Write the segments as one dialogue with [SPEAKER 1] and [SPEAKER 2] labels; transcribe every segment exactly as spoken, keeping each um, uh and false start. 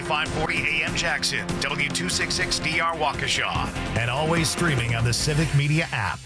[SPEAKER 1] five forty A M Jackson, W two sixty-six D R Waukesha, and always streaming on the Civic Media app.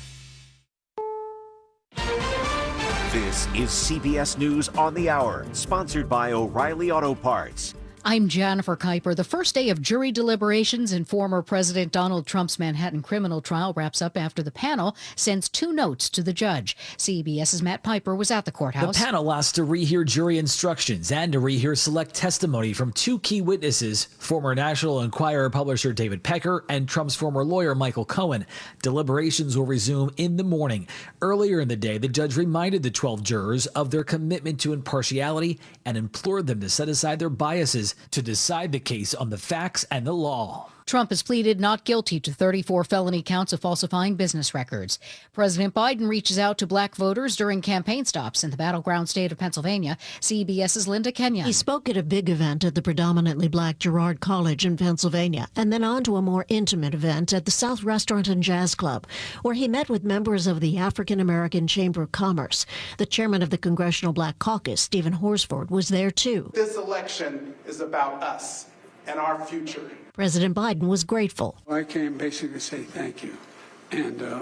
[SPEAKER 2] This is C B S News on the Hour, sponsored by O'Reilly Auto Parts.
[SPEAKER 3] I'm Jennifer Kuiper. The first day of jury deliberations in former President Donald Trump's Manhattan criminal trial wraps up after the panel sends two notes to the judge. CBS's Matt Piper was at the courthouse.
[SPEAKER 4] The panel asked to rehear jury instructions and to rehear select testimony from two key witnesses, former National Enquirer publisher David Pecker and Trump's former lawyer Michael Cohen. Deliberations will resume in the morning. Earlier in the day, the judge reminded the twelve jurors of their commitment to impartiality and implored them to set aside their biases to decide the case on the facts and the law.
[SPEAKER 3] Trump has pleaded not guilty to thirty-four felony counts of falsifying business records. President Biden reaches out to black voters during campaign stops in the battleground state of Pennsylvania. CBS's Linda Kenyon.
[SPEAKER 5] He spoke at a big event at the predominantly black Girard College in Pennsylvania, and then on to a more intimate event at the South Restaurant and Jazz Club, where he met with members of the African American Chamber of Commerce. The chairman of the Congressional Black Caucus, Stephen Horsford, was there too.
[SPEAKER 6] This election is about us and our future.
[SPEAKER 5] President Biden was grateful.
[SPEAKER 7] I came basically to say thank you, and uh,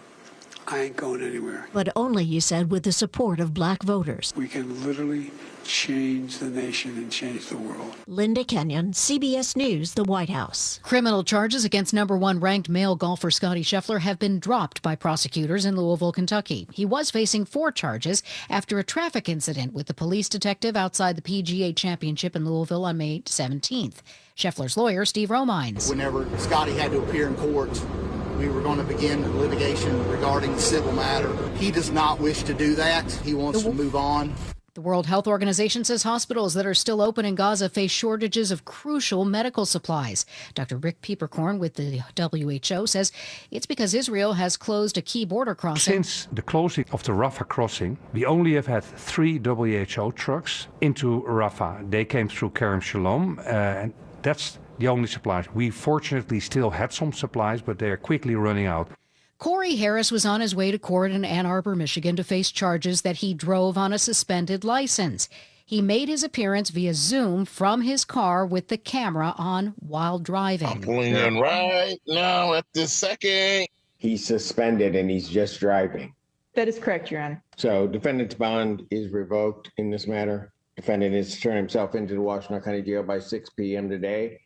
[SPEAKER 7] I ain't going anywhere.
[SPEAKER 5] But only, he said, with the support of black voters.
[SPEAKER 7] We can literally change the nation and change the world.
[SPEAKER 5] Linda Kenyon, C B S News, the White House.
[SPEAKER 3] Criminal charges against number one ranked male golfer Scottie Scheffler have been dropped by prosecutors in Louisville, Kentucky. He was facing four charges after a traffic incident with the police detective outside the P G A Championship in Louisville on May seventeenth. Scheffler's lawyer, Steve Romines.
[SPEAKER 8] Whenever Scottie had to appear in court, we were going to begin litigation regarding the civil matter. He does not wish to do that. He wants to move on.
[SPEAKER 3] The World Health Organization says hospitals that are still open in Gaza face shortages of crucial medical supplies. Doctor Rick Pieperkorn with the W H O says it's because Israel has closed a key border crossing.
[SPEAKER 9] Since the closing of the Rafah crossing, we only have had three W H O trucks into Rafah. They came through Kerem Shalom, uh, and that's the only supplies. We fortunately still had some supplies, but they are quickly running out.
[SPEAKER 3] Corey Harris was on his way to court in Ann Arbor, Michigan, to face charges that he drove on a suspended license. He made his appearance via Zoom from his car with the camera on while driving.
[SPEAKER 10] I'm pulling in right now at this second.
[SPEAKER 11] He's suspended and he's just driving.
[SPEAKER 12] That is correct, Your Honor.
[SPEAKER 11] So defendant's bond is revoked in this matter. Defendant is to turn himself into the Washtenaw County Jail by six p.m. today.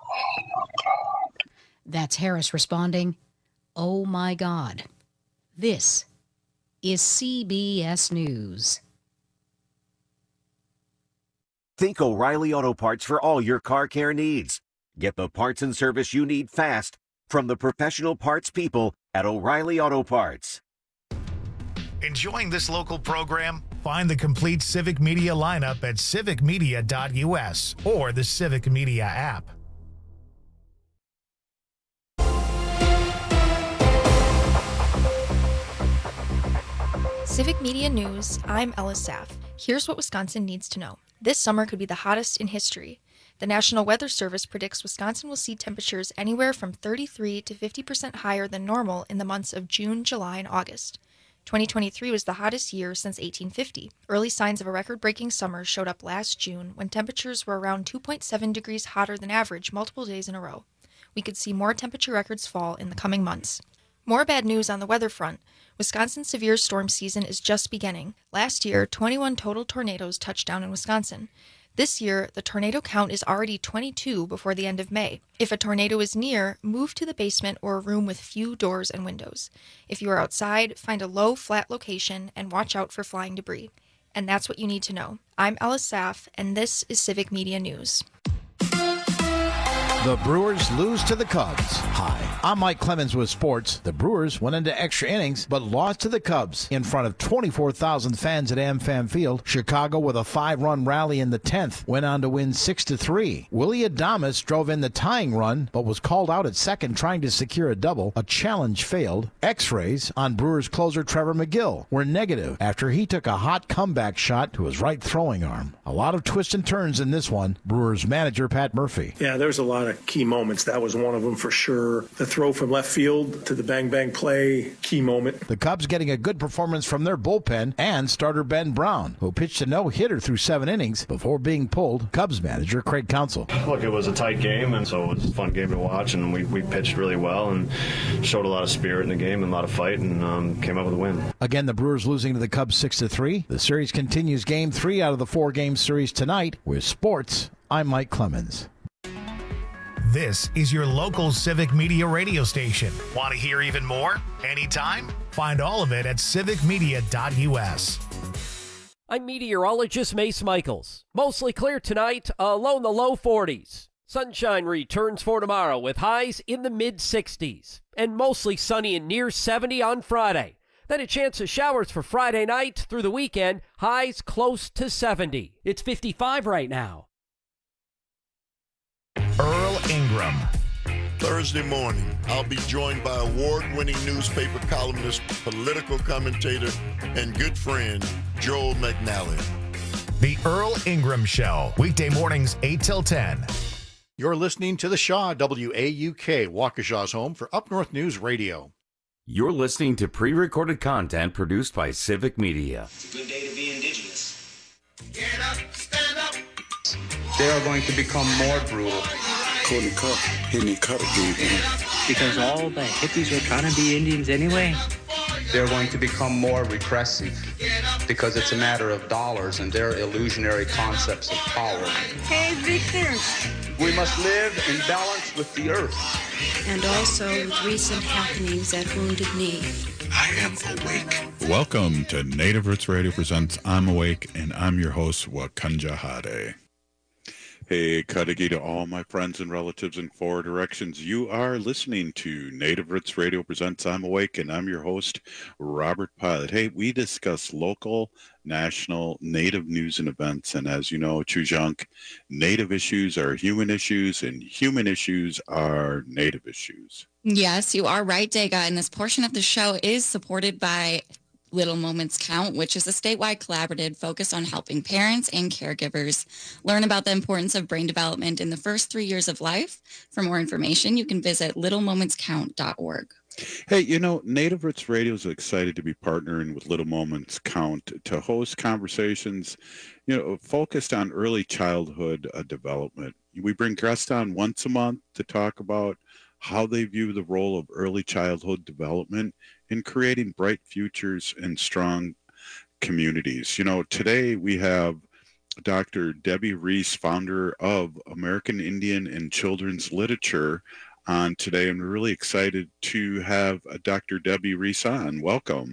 [SPEAKER 3] That's Harris responding, "Oh my God." This is C B S News.
[SPEAKER 2] Think O'Reilly Auto Parts for all your car care needs. Get the parts and service you need fast from the professional parts people at O'Reilly Auto Parts.
[SPEAKER 1] Enjoying this local program? Find the complete Civic Media lineup at civic media dot u s or the Civic Media app.
[SPEAKER 13] Civic Media News, I'm Ella Saff. Here's what Wisconsin needs to know. This summer could be the hottest in history. The National Weather Service predicts Wisconsin will see temperatures anywhere from thirty-three to fifty percent higher than normal in the months of June, July, and August. twenty twenty-three was the hottest year since eighteen fifty. Early signs of a record-breaking summer showed up last June when temperatures were around two point seven degrees hotter than average multiple days in a row. We could see more temperature records fall in the coming months. More bad news on the weather front. Wisconsin's severe storm season is just beginning. Last year, twenty-one total tornadoes touched down in Wisconsin. This year, the tornado count is already twenty-two before the end of May. If a tornado is near, move to the basement or a room with few doors and windows. If you are outside, find a low, flat location and watch out for flying debris. And that's what you need to know. I'm Ella Saff, and this is Civic Media News.
[SPEAKER 14] The Brewers lose to the Cubs. Hi, I'm Mike Clemens with sports. The Brewers went into extra innings, but lost to the Cubs in front of twenty-four thousand fans at AmFam Field. Chicago, with a five-run rally in the tenth, went on to win six to three. Willie Adames drove in the tying run, but was called out at second trying to secure a double. A challenge failed. X-rays on Brewers closer Trevor McGill were negative after he took a hot comeback shot to his right throwing arm. A lot of twists and turns in this one. Brewers manager Pat Murphy.
[SPEAKER 15] Yeah, there was a lot of
[SPEAKER 12] of key moments. That was one of them for sure. The throw from left field to the bang-bang play, key moment.
[SPEAKER 14] The Cubs getting a good performance from their bullpen and starter Ben Brown, who pitched a no-hitter through seven innings before being pulled. Cubs manager Craig Counsell.
[SPEAKER 15] Look, it was a tight game, and so it was a fun game to watch, and we, we pitched really well and showed a lot of spirit in the game and a lot of fight, and um, came up with a win.
[SPEAKER 14] Again, the Brewers losing to the Cubs six to three. The series continues game three out of the four-game series tonight. With sports, I'm Mike Clemens.
[SPEAKER 1] This is your local Civic Media radio station. Want to hear even more? Anytime? Find all of it at civic media dot u s.
[SPEAKER 16] I'm meteorologist Mace Michaels. Mostly clear tonight, uh, low in the low forties. Sunshine returns for tomorrow with highs in the mid-sixties. And mostly sunny and near seventy on Friday. Then a chance of showers for Friday night through the weekend, highs close to seventy. It's fifty-five right now.
[SPEAKER 1] Earl Ingram.
[SPEAKER 17] Thursday morning, I'll be joined by award-winning newspaper columnist, political commentator, and good friend, Joel McNally.
[SPEAKER 1] The Earl Ingram Show, weekday mornings eight till ten.
[SPEAKER 18] You're listening to The Shaw, W A U K, Waukesha's home for Up North News Radio.
[SPEAKER 19] You're listening to pre-recorded content produced by Civic Media.
[SPEAKER 20] It's a good day to be indigenous.
[SPEAKER 21] Get up, stand up.
[SPEAKER 22] They are going to become more brutal.
[SPEAKER 23] Courtney Cup, hitting cut again.
[SPEAKER 24] Because all the hippies were trying to be Indians anyway.
[SPEAKER 22] They're going to become more repressive because it's a matter of dollars and their illusionary concepts of power.
[SPEAKER 25] Hey, Victor.
[SPEAKER 22] We must live in balance with the earth.
[SPEAKER 25] And also with recent happenings at Wounded Knee.
[SPEAKER 23] I am awake.
[SPEAKER 26] Welcome to Native Roots Radio presents I'm Awake, and I'm your host, Wakanja Hade. Hey, Kadagi to all my friends and relatives in four directions. You are listening to Native Roots Radio presents I'm Awake, and I'm your host, Robert Pilot. Hey, we discuss local, national, Native news and events, and as you know, Chujunk, Native issues are human issues, and human issues are Native issues.
[SPEAKER 27] Yes, you are right, Dega, and this portion of the show is supported by Little Moments Count, which is a statewide collaborative focused on helping parents and caregivers learn about the importance of brain development in the first three years of life. For more information, you can visit little moments count dot org.
[SPEAKER 26] Hey, you know, Native Roots Radio is excited to be partnering with Little Moments Count to host conversations, you know, focused on early childhood uh, development. We bring guests on once a month to talk about how they view the role of early childhood development in creating bright futures and strong communities. You know, today we have Doctor Debbie Reese, founder of American Indian and Children's Literature, on today, and we're really excited to have Doctor Debbie Reese on. Welcome.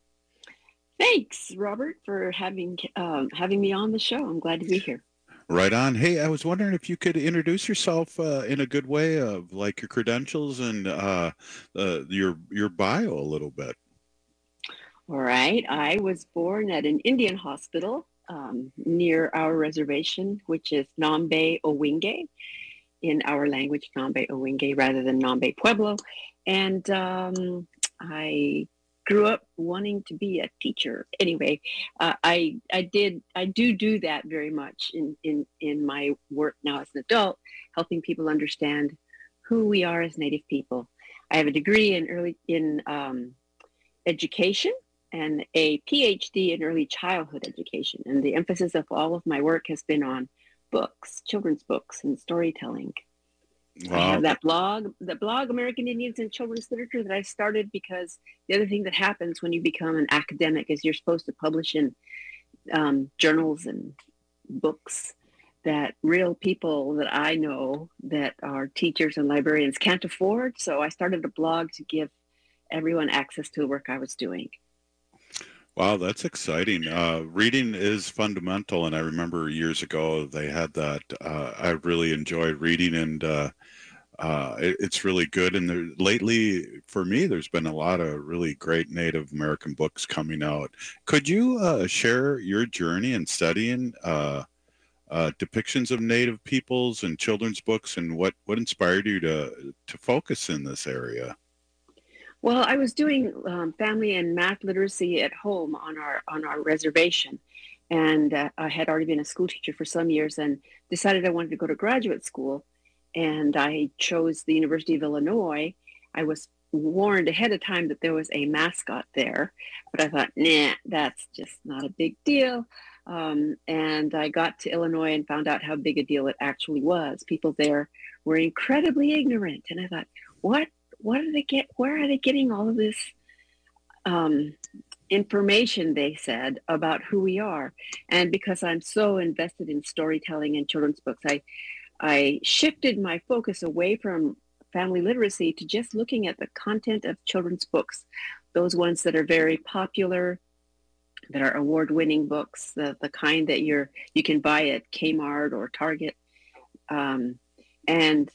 [SPEAKER 28] Thanks, Robert, for having um, having me on the show. I'm glad to be here.
[SPEAKER 26] Right on. Hey, I was wondering if you could introduce yourself uh, in a good way, of like your credentials and uh, uh, your your bio a little bit.
[SPEAKER 28] All right. I was born at an Indian hospital um, near our reservation, which is Nambe Owinge, in our language, Nambe Owinge, rather than Nambe Pueblo. And um, I grew up wanting to be a teacher. Anyway, uh, I I did I do do that very much in, in, in my work now as an adult, helping people understand who we are as Native people. I have a degree in early in um, education and a P H D in early childhood education. And the emphasis of all of my work has been on books, children's books, and storytelling. Wow. I have that blog, the blog American Indians and Children's Literature, that I started because the other thing that happens when you become an academic is you're supposed to publish in um, journals and books that real people that I know that are teachers and librarians can't afford. So I started a blog to give everyone access to the work I was doing.
[SPEAKER 26] Wow, that's exciting. Uh, reading is fundamental, and I remember years ago they had that. Uh, I really enjoyed reading, and uh, uh, it, it's really good. And there, lately, for me, there's been a lot of really great Native American books coming out. Could you uh, share your journey in studying uh, uh, depictions of Native peoples and children's books, and what, what inspired you to to focus in this area?
[SPEAKER 28] Well, I was doing um, family and math literacy at home on our on our reservation, and uh, I had already been a school teacher for some years and decided I wanted to go to graduate school. and I chose the University of Illinois. I was warned ahead of time that there was a mascot there, but I thought, nah, that's just not a big deal. Um, and I got to Illinois and found out how big a deal it actually was. People there were incredibly ignorant, and I thought, what? What are they get? Where are they getting all of this um, information? They said about who we are, and because I'm so invested in storytelling and children's books, I I shifted my focus away from family literacy to just looking at the content of children's books, those ones that are very popular, that are award-winning books, the, the kind that you're you can buy at Kmart or Target. Um, and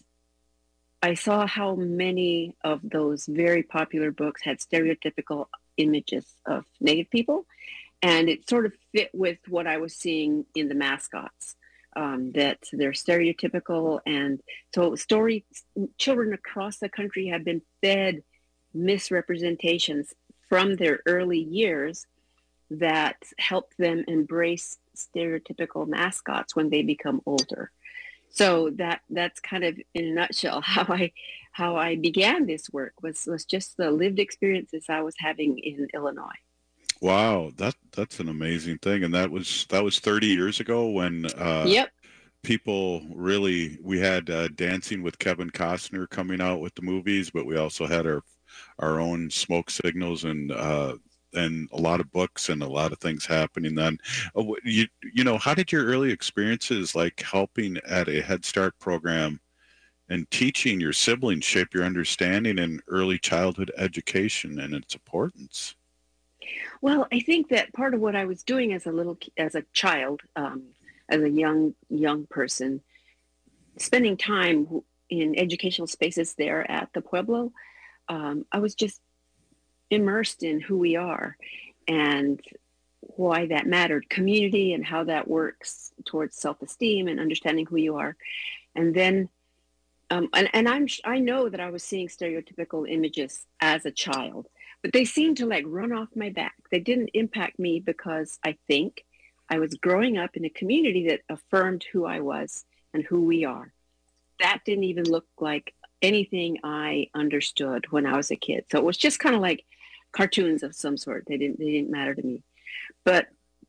[SPEAKER 28] I saw how many of those very popular books had stereotypical images of Native people, and it sort of fit with what I was seeing in the mascots. Um, that they're stereotypical, and so story children across the country have been fed misrepresentations from their early years that help them embrace stereotypical mascots when they become older. So that that's kind of in a nutshell how I how I began this work was was just the lived experiences I was having in Illinois.
[SPEAKER 26] Wow, that that's an amazing thing, and that was that was thirty years ago when uh,
[SPEAKER 28] yep.
[SPEAKER 26] people really we had uh, Dancing with Kevin Costner coming out with the movies, but we also had our our own Smoke Signals and uh, and a lot of books and a lot of things happening then. Uh, you you know, how did your early experiences like helping at a Head Start program and teaching your siblings shape your understanding in early childhood education and its importance?
[SPEAKER 28] Well, I think that part of what I was doing as a little, as a child, um, as a young young person, spending time in educational spaces there at the Pueblo, um, I was just immersed in who we are and why that mattered, community and how that works towards self-esteem and understanding who you are. And then, um, and, and I'm I know that I was seeing stereotypical images as a child. But they seemed to like run off my back. They didn't impact me because I think I was growing up in a community that affirmed who I was and who we are. That didn't even look like anything I understood when I was a kid. So it was just kind of like cartoons of some sort. They didn't they didn't matter to me. But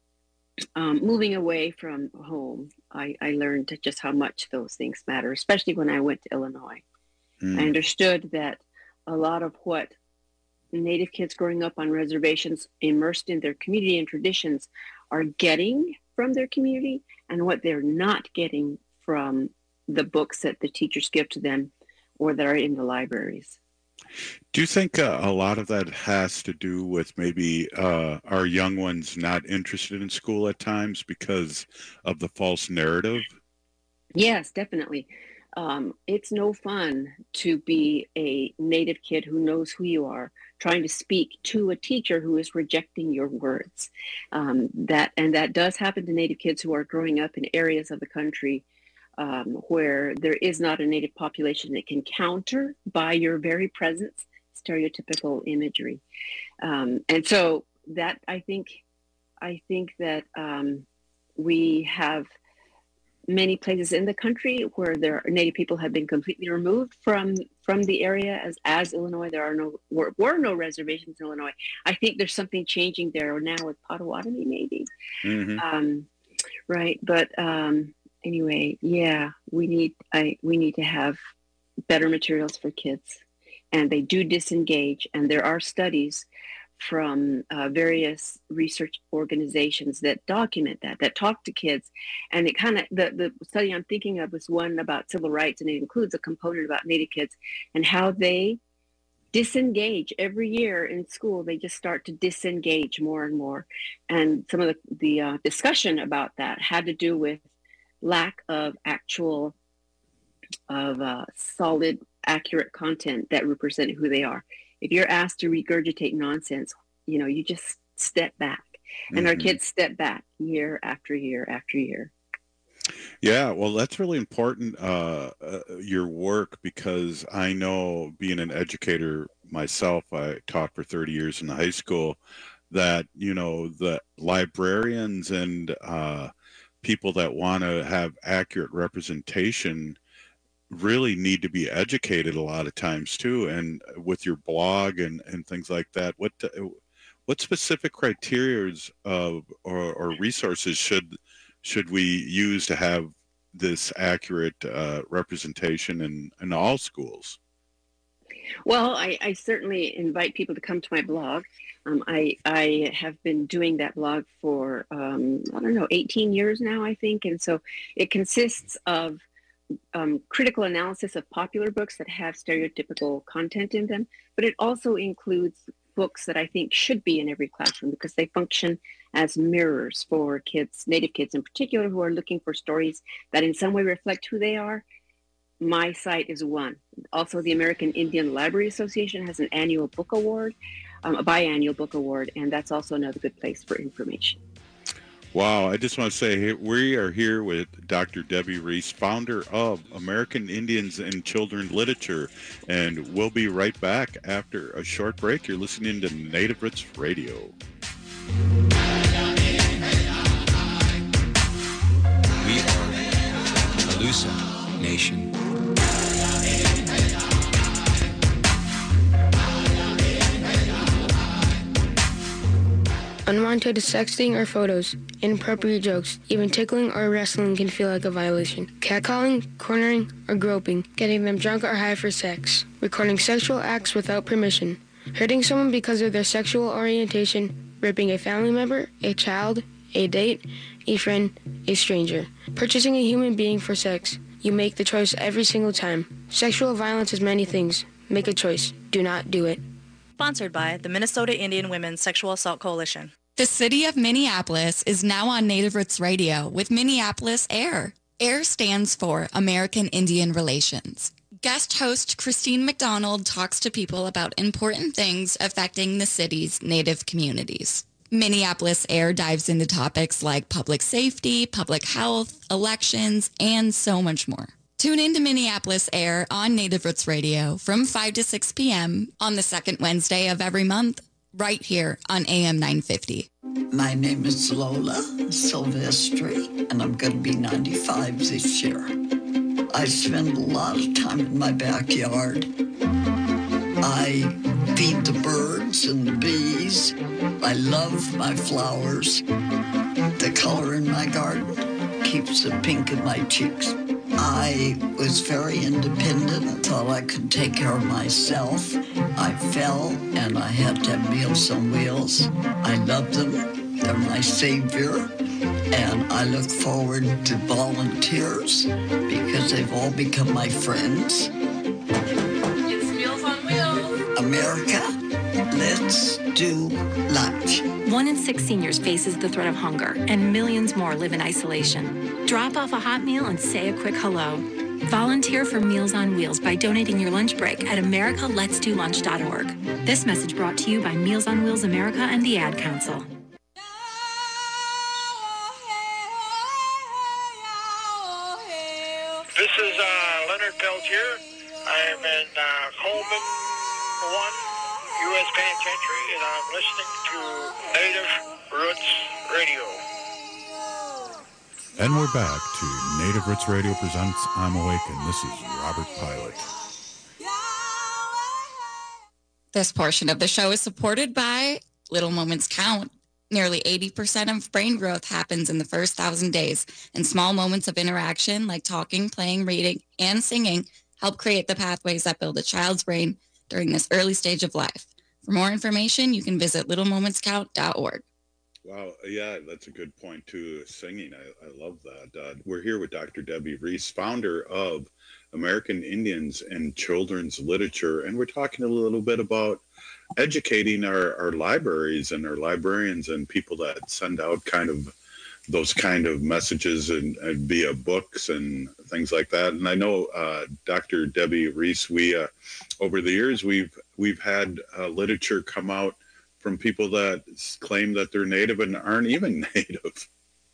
[SPEAKER 28] um, moving away from home, I, I learned just how much those things matter, especially when I went to Illinois. Mm. I understood that a lot of what Native kids growing up on reservations, immersed in their community and traditions, are getting from their community and what they're not getting from the books that the teachers give to them or that are in the libraries.
[SPEAKER 26] Do you think uh, a lot of that has to do with maybe uh, our young ones not interested in school at times because of the false narrative?
[SPEAKER 28] Yes, definitely. Um, it's no fun to be a Native kid who knows who you are, trying to speak to a teacher who is rejecting your words. Um, that and that does happen to Native kids who are growing up in areas of the country um, where there is not a Native population that can counter by your very presence stereotypical imagery. Um, and so that I think I think that um, we have many places in the country where there are Native people have been completely removed from from the area. As as Illinois, there are no were, were no reservations in Illinois. I think there's something changing there now with Potawatomi, maybe. Mm-hmm. Um, right, but um, anyway, yeah, we need I we need to have better materials for kids, and they do disengage. And there are studies from uh, various research organizations that document that, that talk to kids. And it kind of, the, the study I'm thinking of was one about civil rights, and it includes a component about Native kids and how they disengage every year in school. They just start to disengage more and more. And some of the, the uh, discussion about that had to do with lack of actual, of uh, solid, accurate content that represent who they are. If you're asked to regurgitate nonsense, you know, you just step back. And mm-hmm. our kids step back year after year after year.
[SPEAKER 26] Yeah, well, that's really important, uh, uh, your work, because I know, being an educator myself, I taught for thirty years in the high school, that, you know, the librarians and uh, people that want to have accurate representation really need to be educated a lot of times too. And with your blog and, and things like that, what what specific criteria of or, or resources should should we use to have this accurate uh, representation in, in all schools?
[SPEAKER 28] Well, I, I certainly invite people to come to my blog. Um, I I have been doing that blog for, um, I don't know, eighteen years now, I think. And so it consists of um, critical analysis of popular books that have stereotypical content in them, but it also includes books that I think should be in every classroom because they function as mirrors for kids, Native kids in particular, who are looking for stories that in some way reflect who they are. My site is one. Also, the American Indian Library Association has an annual book award, um, a biannual book award, and that's also another good place for information.
[SPEAKER 26] Wow, I just want to say we are here with Doctor Debbie Reese, founder of American Indians and Children Literature, and we'll be right back after a short break. You're listening to Native Roots Radio.
[SPEAKER 4] We are Alusa Nation.
[SPEAKER 5] Unwanted sexting or photos, inappropriate jokes, even tickling or wrestling can feel like a violation. Catcalling, cornering, or groping, getting them drunk or high for sex, recording sexual acts without permission, hurting someone because of their sexual orientation, raping a family member, a child, a date, a friend, a stranger, purchasing a human being for sex. You make the choice every single time. Sexual violence is many things. Make a choice. Do not do it.
[SPEAKER 6] Sponsored by the Minnesota Indian Women's Sexual Assault Coalition.
[SPEAKER 27] The city of Minneapolis is now on Native Roots Radio with Minneapolis AIR. AIR stands for American Indian Relations. Guest host Christine McDonald talks to people about important things affecting the city's Native communities. Minneapolis AIR dives into topics like public safety, public health, elections, and so much more. Tune in to Minneapolis AIR on Native Roots Radio from five to six p.m. on the second Wednesday of every month, right here on A M nine fifty.
[SPEAKER 7] My name is Lola Silvestri, and I'm going to be ninety-five this year. I spend a lot of time in my backyard. I feed the birds and the bees. I love my flowers. The color in my garden keeps the pink in my cheeks. I was very independent, thought I could take care of myself. I fell and I had to have Meals on Wheels. I love them. They're my savior. And I look forward to volunteers because they've all become my friends.
[SPEAKER 8] It's Meals on Wheels.
[SPEAKER 7] America, let's do lunch.
[SPEAKER 9] One in six seniors faces the threat of hunger, and millions more live in isolation. Drop off a hot meal and say a quick hello. Volunteer for Meals on Wheels by donating your lunch break at america lets do lunch dot org. This message brought to you by Meals on Wheels America and the Ad Council.
[SPEAKER 10] This is uh, Leonard Peltier. I am in uh, Coleman one, U S Penitentiary, and I'm listening to Native Roots Radio.
[SPEAKER 26] And we're back to Native Roots Radio presents I'm Awakened. This is Robert Pilot.
[SPEAKER 27] This portion of the show is supported by Little Moments Count. Nearly eighty percent of brain growth happens in the first thousand days, and small moments of interaction like talking, playing, reading, and singing help create the pathways that build a child's brain during this early stage of life. For more information, you can visit little moments count dot org.
[SPEAKER 26] Wow, yeah, that's a good point too. Singing, I, I love that. Uh, we're here with Doctor Debbie Reese, founder of American Indians and Children's Literature, and we're talking a little bit about educating our, our libraries and our librarians and people that send out kind of those kind of messages and, and via books and things like that. And I know uh, Doctor Debbie Reese, we uh, over the years we've we've had uh, literature come out from people that claim that they're Native and aren't even Native.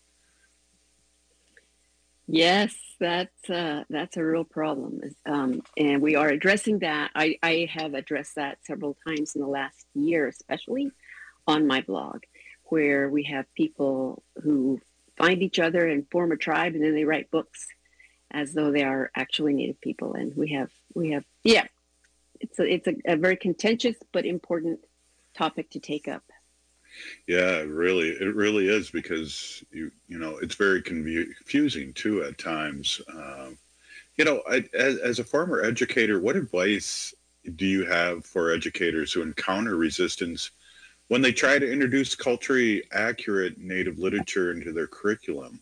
[SPEAKER 28] Yes, that's uh, that's a real problem, um, and we are addressing that. I, I have addressed that several times in the last year, especially on my blog, where we have people who find each other and form a tribe, and then they write books as though they are actually Native people. And we have, we have, yeah, it's a, it's a, a very contentious but important topic to take up.
[SPEAKER 26] Yeah, really, it really is, because you you know it's very confu- confusing too at times. Um, you know, I, as, as a former educator, what advice do you have for educators who encounter resistance when they try to introduce culturally accurate Native literature into their curriculum?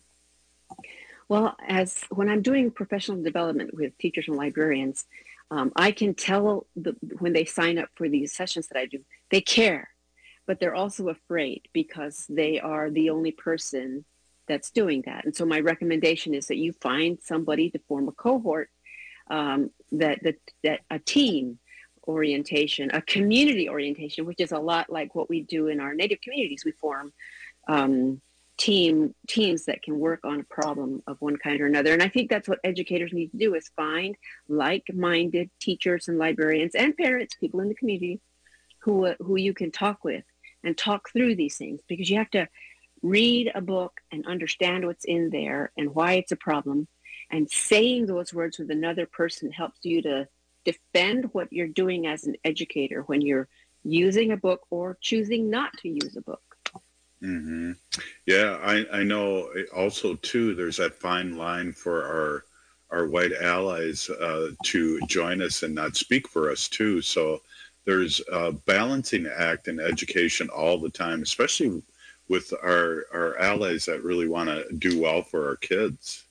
[SPEAKER 28] Well, as when I'm doing professional development with teachers and librarians, um, I can tell the, when they sign up for these sessions that I do, they care. But they're also afraid because they are the only person that's doing that. And so my recommendation is that you find somebody to form a cohort, um, that, that, that a team orientation, a community orientation, which is a lot like what we do in our Native communities. We form um, team teams that can work on a problem of one kind or another. And I think that's what educators need to do, is find like-minded teachers and librarians and parents, people in the community who uh, who you can talk with and talk through these things, because you have to read a book and understand what's in there and why it's a problem. And saying those words with another person helps you to defend what you're doing as an educator when you're using a book or choosing not to use a book.
[SPEAKER 26] Mm-hmm. Yeah, I, I know also too, there's that fine line for our our white allies uh, to join us and not speak for us too. So there's a balancing act in education all the time, especially with our, our allies that really want to do well for our kids.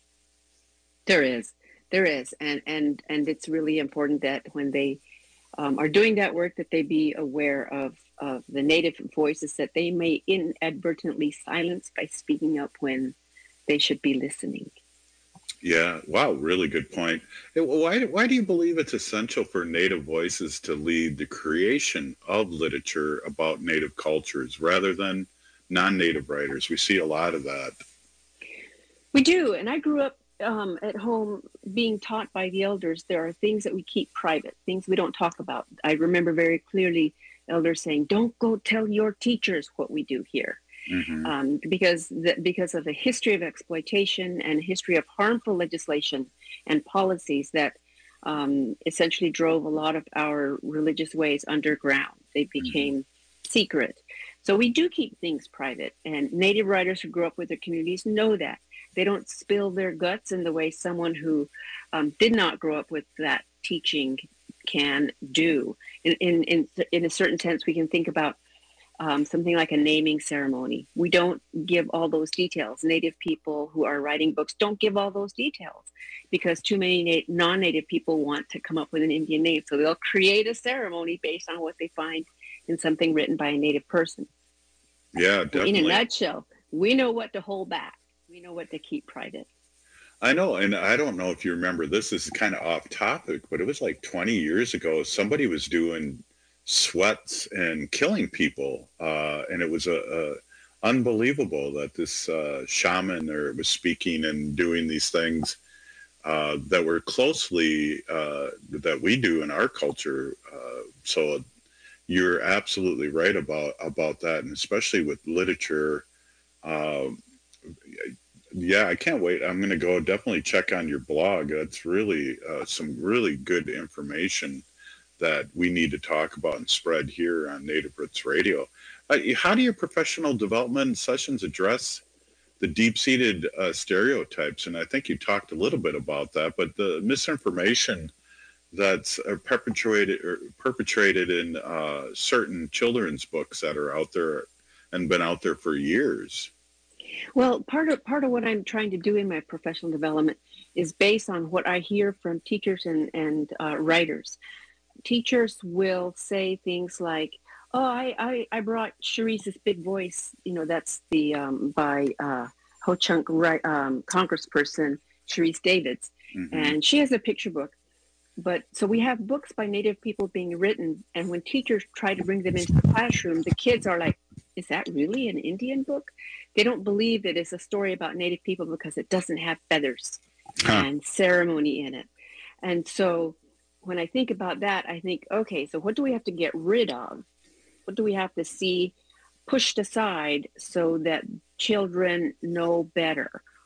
[SPEAKER 28] There is, there is. And, and, and it's really important that when they um, are doing that work, that they be aware of, of the Native voices that they may inadvertently silence by speaking up when they should be listening.
[SPEAKER 26] Yeah. Wow. Really good point. Why, why do you believe it's essential for Native voices to lead the creation of literature about Native cultures rather than non-Native writers? We see a lot of that.
[SPEAKER 28] We do. And I grew up um, at home being taught by the elders. There are things that we keep private, things we don't talk about. I remember very clearly elders saying, don't go tell your teachers what we do here. Mm-hmm. Um, because the, because of the history of exploitation and history of harmful legislation and policies that um, essentially drove a lot of our religious ways underground. They became mm-hmm. secret. So we do keep things private, and Native writers who grew up with their communities know that. They don't spill their guts in the way someone who um, did not grow up with that teaching can do. In, in, in, in a certain sense, we can think about Um, something like a naming ceremony. We don't give all those details. Native people who are writing books don't give all those details because too many na- non-Native people want to come up with an Indian name. So they'll create a ceremony based on what they find in something written by a Native person.
[SPEAKER 26] Yeah, definitely.
[SPEAKER 28] In a nutshell, we know what to hold back. We know what to keep private.
[SPEAKER 26] I know, and I don't know if you remember, this is kind of off topic, but it was like twenty years ago, somebody was doing sweats and killing people, uh, and it was a, a unbelievable that this uh, shaman there was speaking and doing these things uh, that were closely uh, that we do in our culture. Uh, so you're absolutely right about about that, and especially with literature. Uh, yeah, I can't wait. I'm going to go definitely check on your blog. That's really uh, some really good information that we need to talk about and spread here on Native Roots Radio. Uh, how do your professional development sessions address the deep-seated uh, stereotypes? And I think you talked a little bit about that, but the misinformation that's uh, perpetuated or perpetrated in uh, certain children's books that are out there and been out there for years.
[SPEAKER 28] Well, part of part of what I'm trying to do in my professional development is based on what I hear from teachers and and uh, writers. Teachers will say things like, oh, I, I, I brought Sharice's Big Voice, you know, that's the, um, by uh, Ho-Chunk right, um, congressperson, Sharice Davids. Mm-hmm. And she has a picture book. But so we have books by Native people being written. And when teachers try to bring them into the classroom, the kids are like, is that really an Indian book? They don't believe that it's a story about Native people because it doesn't have feathers huh. and ceremony in it. And so when I think about that, I think, okay, so what do we have to get rid of? What do we have to see pushed aside so that children know better?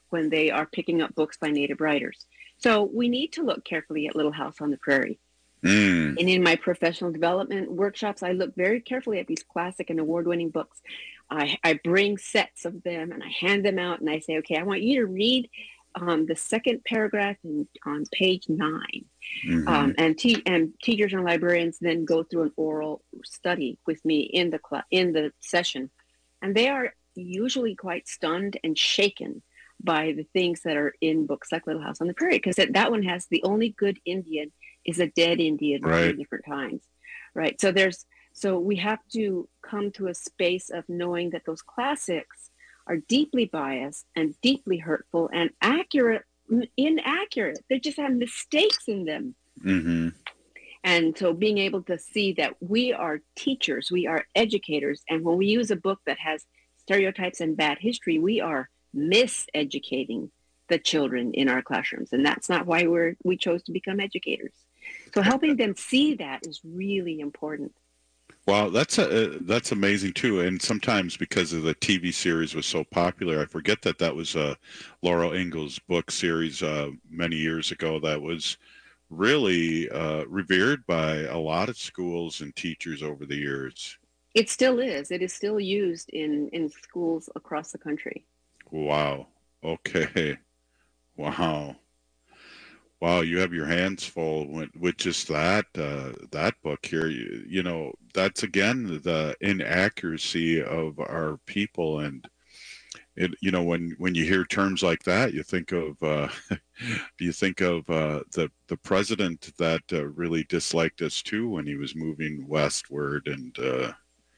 [SPEAKER 28] when they are picking up books by Native writers. So we need to look carefully at Little House on the Prairie.
[SPEAKER 26] Mm.
[SPEAKER 28] And in my professional development workshops, I look very carefully at these classic and award-winning books. I, I bring sets of them and I hand them out and I say, okay, I want you to read um, the second paragraph in, on page nine. Mm-hmm. Um, and, te- and teachers and librarians then go through an oral study with me in the cl- in the session. And they are usually quite stunned and shaken by the things that are in books like Little House on the Prairie, because that, that one has the only good Indian is a dead Indian
[SPEAKER 26] right.
[SPEAKER 28] three different times, right? So there's so we have to come to a space of knowing that those classics are deeply biased and deeply hurtful and accurate, inaccurate. They just have mistakes in them.
[SPEAKER 26] Mm-hmm.
[SPEAKER 28] And so being able to see that we are teachers, we are educators, and when we use a book that has stereotypes and bad history, we are miseducating the children in our classrooms. And that's not why we're we chose to become educators. So helping them see that is really important.
[SPEAKER 26] Wow, that's a, uh, that's amazing too. And sometimes because of the T V series was so popular, I forget that that was a Laura Ingalls book series uh, many years ago that was really uh, revered by a lot of schools and teachers over the years.
[SPEAKER 28] It still is. It is still used in, in schools across the country.
[SPEAKER 26] Wow. Okay. Wow. Wow, you have your hands full with, with just that uh, that book here. You, you know, that's again the inaccuracy of our people, and it. You know, when, when you hear terms like that, you think of uh, you think of uh, the the president that uh, really disliked us too when he was moving westward, and uh,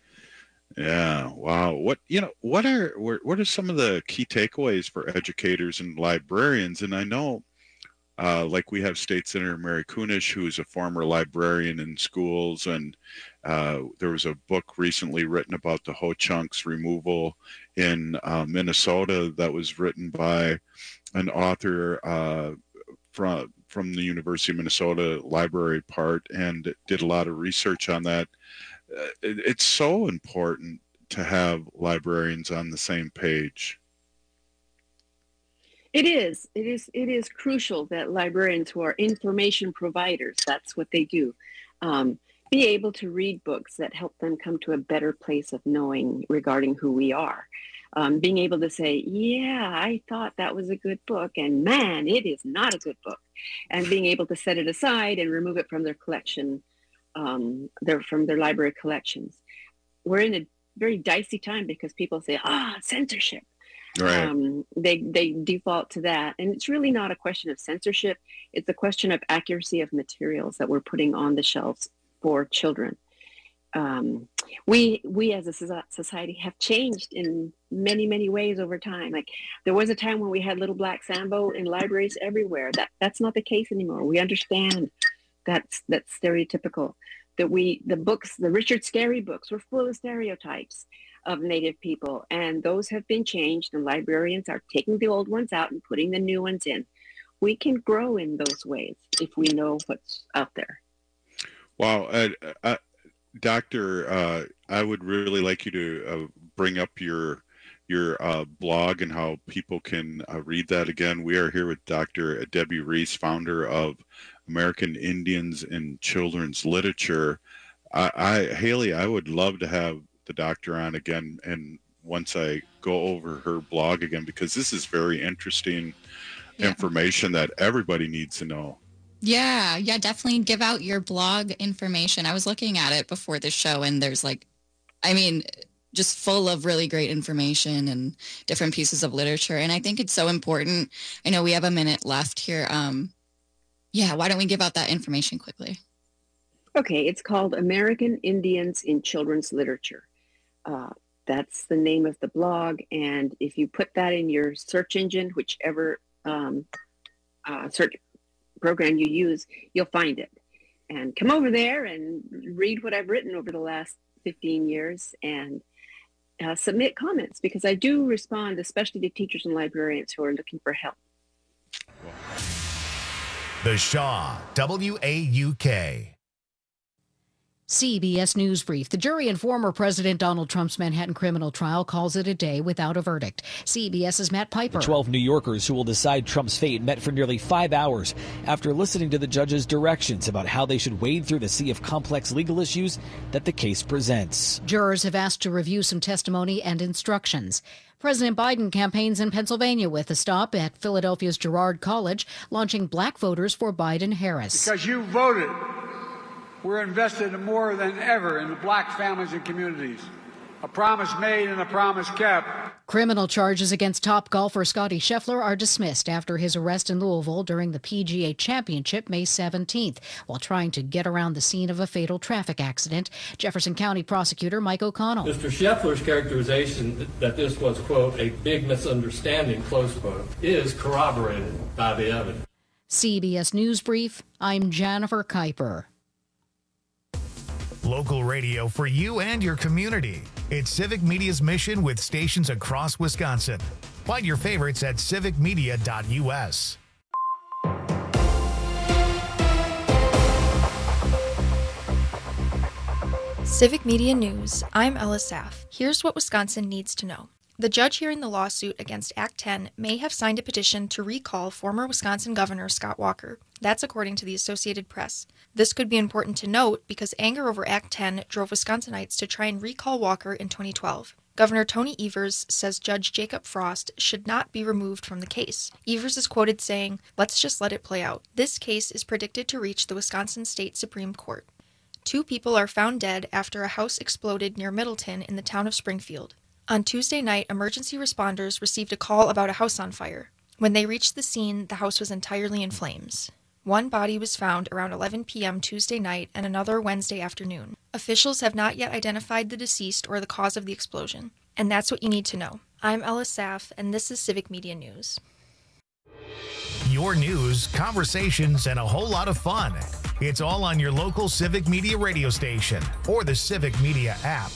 [SPEAKER 26] yeah, wow. What you know, what are what are some of the key takeaways for educators and librarians? And I know. Uh, like we have State Senator Mary Kunesh, who is a former librarian in schools, and uh, there was a book recently written about the Ho-Chunks removal in uh, Minnesota that was written by an author uh, from from the University of Minnesota Library Part, and did a lot of research on that. Uh, it, it's so important to have librarians on the same page.
[SPEAKER 28] It is. It is. It is crucial that librarians who are information providers, that's what they do, um, be able to read books that help them come to a better place of knowing regarding who we are. Um, being able to say, yeah, I thought that was a good book, and man, it is not a good book. And being able to set it aside and remove it from their collection, um, their, from their library collections. We're in a very dicey time because people say, ah, censorship.
[SPEAKER 26] Right.
[SPEAKER 28] Um, they they default to that, and it's really not a question of censorship. It's a question of accuracy of materials that we're putting on the shelves for children. Um, we we as a society have changed in many many ways over time. Like there was a time when we had Little Black Sambo in libraries everywhere. That that's not the case anymore. We understand that's that's stereotypical. That we the books, the Richard Scarry books, were full of stereotypes of Native people, and those have been changed, and librarians are taking the old ones out and putting the new ones in. We can grow in those ways if we know what's out there.
[SPEAKER 26] Wow. Uh, uh, Doctor, uh, I would really like you to uh, bring up your your uh, blog and how people can uh, read that again. We are here with Doctor Debbie Reese, founder of American Indians in Children's Literature. I, I Haley, I would love to have the doctor on again, and once I go over her blog again, because this is very interesting yeah. information that everybody needs to know.
[SPEAKER 27] Yeah, yeah, definitely give out your blog information. I was looking at it before the show, and there's like, I mean, just full of really great information and different pieces of literature. And I think it's so important. I know we have a minute left here. Um, yeah, why don't we give out that information quickly?
[SPEAKER 28] Okay, it's called American Indians in Children's Literature. Uh, that's the name of the blog, and if you put that in your search engine, whichever um, uh, search program you use, you'll find it. And come over there and read what I've written over the last fifteen years, and uh, submit comments, because I do respond, especially to teachers and librarians who are looking for help.
[SPEAKER 1] The Shaw, W A U K.
[SPEAKER 2] C B S News Brief. The jury in former President Donald Trump's Manhattan criminal trial calls it a day without a verdict. CBS's Matt Piper.
[SPEAKER 3] The twelve New Yorkers who will decide Trump's fate met for nearly five hours after listening to the judge's directions about how they should wade through the sea of complex legal issues that the case presents.
[SPEAKER 2] Jurors have asked to review some testimony and instructions. President Biden campaigns in Pennsylvania with a stop at Philadelphia's Girard College, launching black voters for Biden-Harris.
[SPEAKER 11] Because you voted. We're invested more than ever in the black families and communities. A promise made and a promise kept.
[SPEAKER 2] Criminal charges against top golfer Scottie Scheffler are dismissed after his arrest in Louisville during the P G A Championship May seventeenth, while trying to get around the scene of a fatal traffic accident. Jefferson County prosecutor Mike O'Connell.
[SPEAKER 12] Mister Scheffler's characterization that this was, quote, a big misunderstanding, close quote, is corroborated by the evidence.
[SPEAKER 2] C B S News Brief, I'm Jennifer Kuiper.
[SPEAKER 1] Local radio for you and your community. It's Civic Media's mission with stations across Wisconsin. Find your favorites at civic media dot U S.
[SPEAKER 13] Civic Media News. I'm Ella Saff. Here's what Wisconsin needs to know. The judge hearing the lawsuit against Act ten may have signed a petition to recall former Wisconsin Governor Scott Walker. That's according to the Associated Press. This could be important to note because anger over Act ten drove Wisconsinites to try and recall Walker in twenty twelve. Governor Tony Evers says Judge Jacob Frost should not be removed from the case. Evers is quoted saying, "Let's just let it play out." This case is predicted to reach the Wisconsin State Supreme Court. Two people are found dead after a house exploded near Middleton in the town of Springfield. On Tuesday night, emergency responders received a call about a house on fire. When they reached the scene, the house was entirely in flames. One body was found around eleven p.m. Tuesday night and another Wednesday afternoon. Officials have not yet identified the deceased or the cause of the explosion. And that's what you need to know. I'm Ella Saff, and this is Civic Media News.
[SPEAKER 1] Your news, conversations, and a whole lot of fun. It's all on your local Civic Media radio station or the Civic Media app.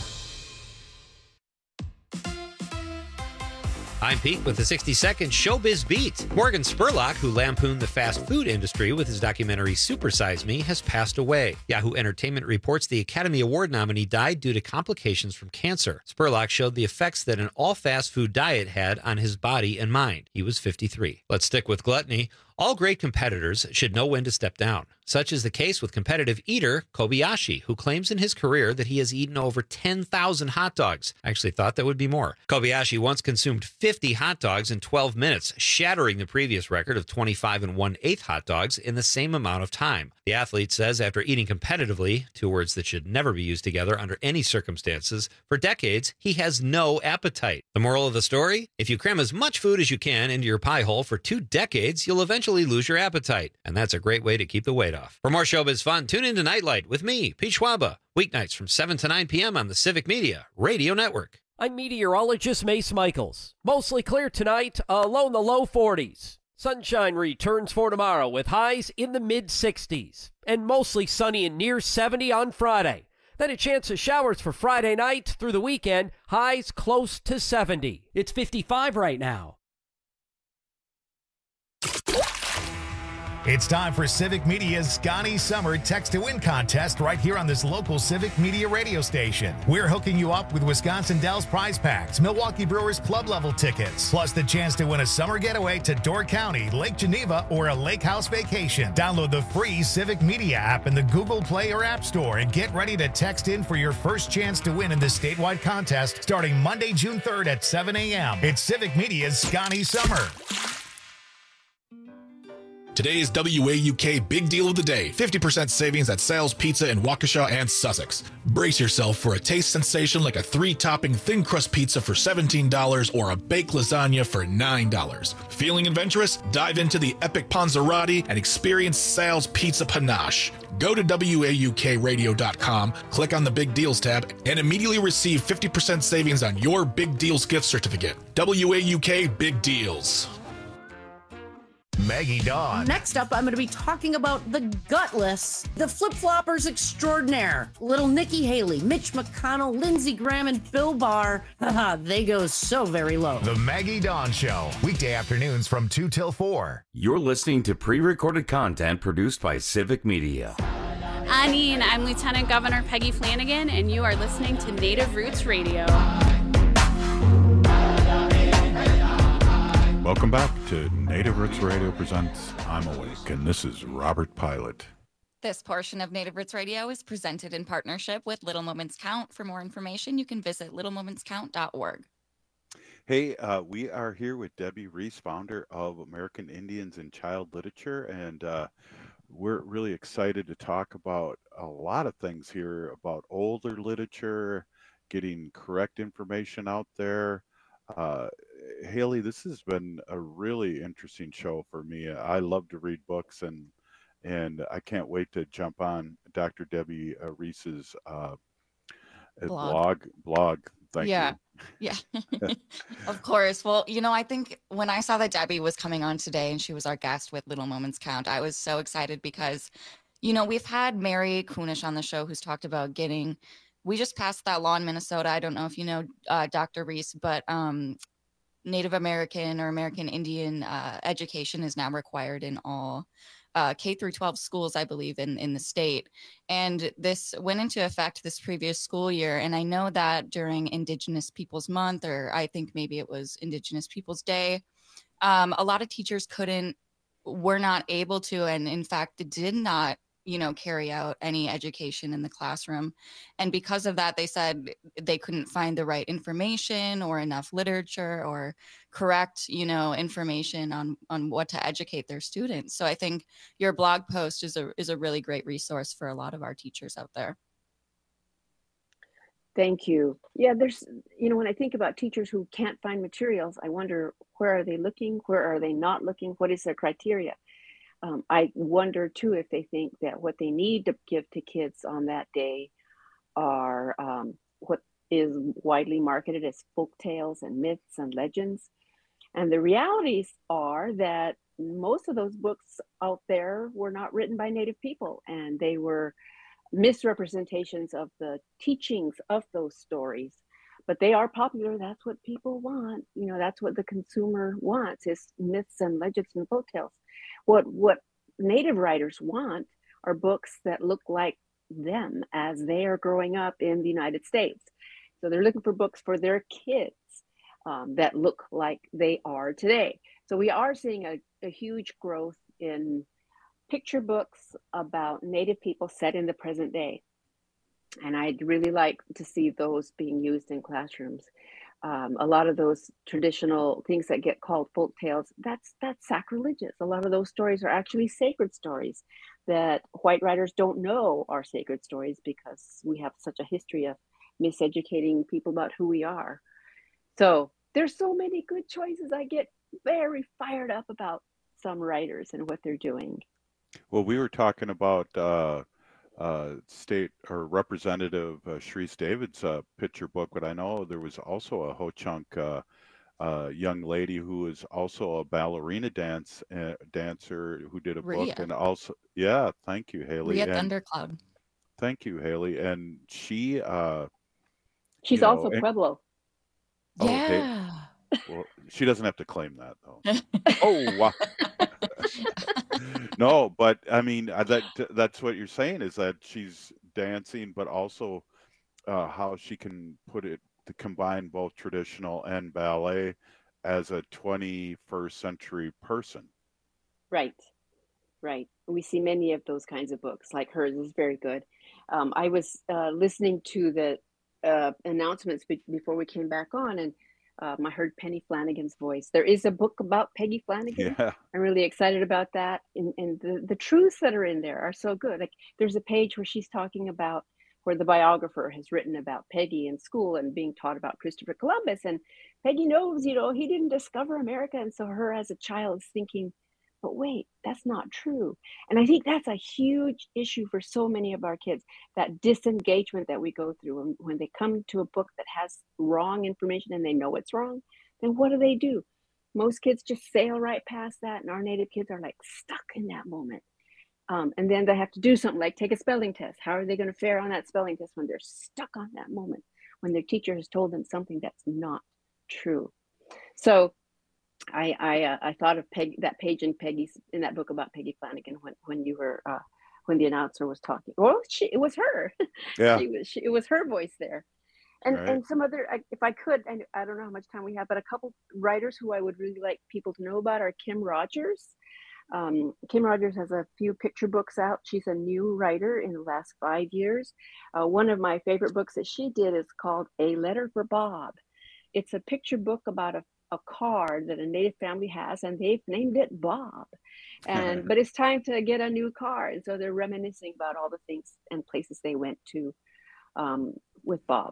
[SPEAKER 14] I'm Pete with the sixty second Showbiz Beat. Morgan Spurlock, who lampooned the fast food industry with his documentary Supersize Me, has passed away. Yahoo Entertainment reports the Academy Award nominee died due to complications from cancer. Spurlock showed the effects that an all-fast food diet had on his body and mind. He was fifty-three. Let's stick with gluttony. All great competitors should know when to step down. Such is the case with competitive eater Kobayashi, who claims in his career that he has eaten over ten thousand hot dogs. I actually thought that would be more. Kobayashi once consumed fifty hot dogs in twelve minutes, shattering the previous record of twenty-five and one-eighth hot dogs in the same amount of time. The athlete says after eating competitively, two words that should never be used together under any circumstances, for decades, he has no appetite. The moral of the story? If you cram as much food as you can into your pie hole for two decades, you'll eventually lose your appetite. And that's a great way to keep the weight off. For more showbiz fun, tune in to Nightlight with me, Pete Schwaba, weeknights from seven to nine p.m. on the Civic Media Radio Network.
[SPEAKER 15] I'm meteorologist Mace Michaels. Mostly clear tonight, uh, low in the low forties. Sunshine returns for tomorrow with highs in the mid-sixties. And mostly sunny and near seventy on Friday. Then a chance of showers for Friday night through the weekend, highs close to seventy. It's fifty-five right now.
[SPEAKER 1] It's time for Civic Media's Scotty Summer Text to Win contest right here on this local Civic Media radio station. We're hooking you up with Wisconsin Dells prize packs, Milwaukee Brewers club level tickets, plus the chance to win a summer getaway to Door County, Lake Geneva, or a lake house vacation. Download the free Civic Media app in the Google Play or App Store and get ready to text in for your first chance to win in this statewide contest starting Monday, June third at seven a.m. It's Civic Media's Scotty Summer.
[SPEAKER 16] Today's W A U K Big Deal of the Day. fifty percent savings at Sal's Pizza in Waukesha and Sussex. Brace yourself for a taste sensation like a three-topping thin crust pizza for seventeen dollars or a baked lasagna for nine dollars. Feeling adventurous? Dive into the epic Panzerotti and experience Sal's Pizza Panache. Go to W A U K radio dot com, click on the Big Deals tab, and immediately receive fifty percent savings on your Big Deals gift certificate. W A U K Big Deals.
[SPEAKER 1] Maggie Dawn.
[SPEAKER 29] Next up, I'm going to be talking about the gutless, the flip-floppers extraordinaire, little Nikki Haley, Mitch McConnell, Lindsey Graham, and Bill Barr. Haha, they go so very low.
[SPEAKER 1] The Maggie Dawn Show, weekday afternoons from two till four.
[SPEAKER 19] You're listening to pre-recorded content produced by Civic Media.
[SPEAKER 4] Anine, I'm Lieutenant Governor Peggy Flanagan, and you are listening to Native Roots Radio.
[SPEAKER 26] Welcome back to Native Roots Radio presents I'm Awake, and this is Robert Pilot.
[SPEAKER 27] This portion of Native Roots Radio is presented in partnership with Little Moments Count. For more information, you can visit little moments count dot org.
[SPEAKER 26] Hey, uh, we are here with Debbie Reese, founder of American Indians in Child Literature, and uh, we're really excited to talk about a lot of things here about older literature, getting correct information out there. Uh, Haley, this has been a really interesting show for me. I love to read books, and and I can't wait to jump on Doctor Debbie uh, Reese's uh, blog. blog. Blog. Thank
[SPEAKER 27] yeah.
[SPEAKER 26] you.
[SPEAKER 27] Yeah. Of course. Well, you know, I think when I saw that Debbie was coming on today and she was our guest with Little Moments Count, I was so excited because, you know, we've had Mary Kunish on the show who's talked about getting, we just passed that law in Minnesota. I don't know if you know uh, Doctor Reese, but um, Native American or American Indian uh, education is now required in all uh, K through twelve schools, I believe, in, in the state. And this went into effect this previous school year. And I know that during Indigenous Peoples Month, or I think maybe it was Indigenous Peoples Day, um, a lot of teachers couldn't, were not able to, and in fact did not, you know, carry out any education in the classroom. And because of that, they said they couldn't find the right information or enough literature or correct, you know, information on, on what to educate their students. So I think your blog post is a, is a really great resource for a lot of our teachers out there.
[SPEAKER 28] Thank you. Yeah, there's, you know, when I think about teachers who can't find materials, I wonder, where are they looking? Where are they not looking? What is their criteria? Um, I wonder too if they think that what they need to give to kids on that day are um, what is widely marketed as folk tales and myths and legends. And the realities are that most of those books out there were not written by Native people, and they were misrepresentations of the teachings of those stories. But they are popular. That's what people want. You know, that's what the consumer wants, is myths and legends and folk tales. What what Native writers want are books that look like them as they are growing up in the United States. So they're looking for books for their kids um, that look like they are today. So we are seeing a, a huge growth in picture books about Native people set in the present day. And I'd really like to see those being used in classrooms. Um, a lot of those traditional things that get called folk tales, that's that's sacrilegious. A lot of those stories are actually sacred stories that white writers don't know are sacred stories because we have such a history of miseducating people about who we are. So there's so many good choices. I get very fired up about some writers and what they're doing.
[SPEAKER 26] Well, we were talking about uh, uh, state or Representative uh, Sharice David's uh, picture book, but I know there was also a Ho-Chunk uh, uh, young lady who was also a ballerina dance uh, dancer who did a
[SPEAKER 27] Rhea.
[SPEAKER 26] book, and also, yeah, thank you, Haley.
[SPEAKER 27] Rhea
[SPEAKER 26] and,
[SPEAKER 27] Thundercloud.
[SPEAKER 26] Thank you, Haley. And she, uh,
[SPEAKER 28] she's
[SPEAKER 26] you know,
[SPEAKER 28] also
[SPEAKER 26] and,
[SPEAKER 28] Pueblo.
[SPEAKER 26] oh,
[SPEAKER 27] Yeah.
[SPEAKER 26] hey, well, she doesn't have to claim that though. Oh, wow. No, but I mean, uh, that that's what you're saying, is that she's dancing, but also uh, how she can put it to combine both traditional and ballet as a twenty-first century person.
[SPEAKER 28] Right, right. We see many of those kinds of books, like hers is very good. Um, I was uh, listening to the uh, announcements be- before we came back on, and Um, I heard Penny Flanagan's voice. There is a book about Peggy Flanagan.
[SPEAKER 26] Yeah.
[SPEAKER 28] I'm really excited about that. And, and the, the truths that are in there are so good. Like there's a page where she's talking about where the biographer has written about Peggy in school and being taught about Christopher Columbus. And Peggy knows, you know, he didn't discover America. And so her as a child is thinking, but wait, that's not true. And I think that's a huge issue for so many of our kids, that disengagement that we go through. And when they come to a book that has wrong information and they know it's wrong, then what do they do? Most kids just sail right past that. And our Native kids are like stuck in that moment. Um, and then they have to do something like take a spelling test. How are they going to fare on that spelling test when they're stuck on that moment, when their teacher has told them something that's not true? So I I, uh, I thought of Peg, that page in Peggy's in that book about Peggy Flanagan when when you were uh, when the announcer was talking. Well, she, it was her.
[SPEAKER 26] Yeah.
[SPEAKER 28] she was, she, it was her voice there. And
[SPEAKER 26] Right.
[SPEAKER 28] and some other, I- if I could, I, I don't know how much time we have, but a couple writers who I would really like people to know about are Kim Rogers. Um, Kim Rogers has a few picture books out. She's a new writer in the last five years. Uh, one of my favorite books that she did is called A Letter for Bob. It's a picture book about a, a car that a Native family has, and they've named it Bob. And but it's time to get a new car, and so they're reminiscing about all the things and places they went to um, with Bob.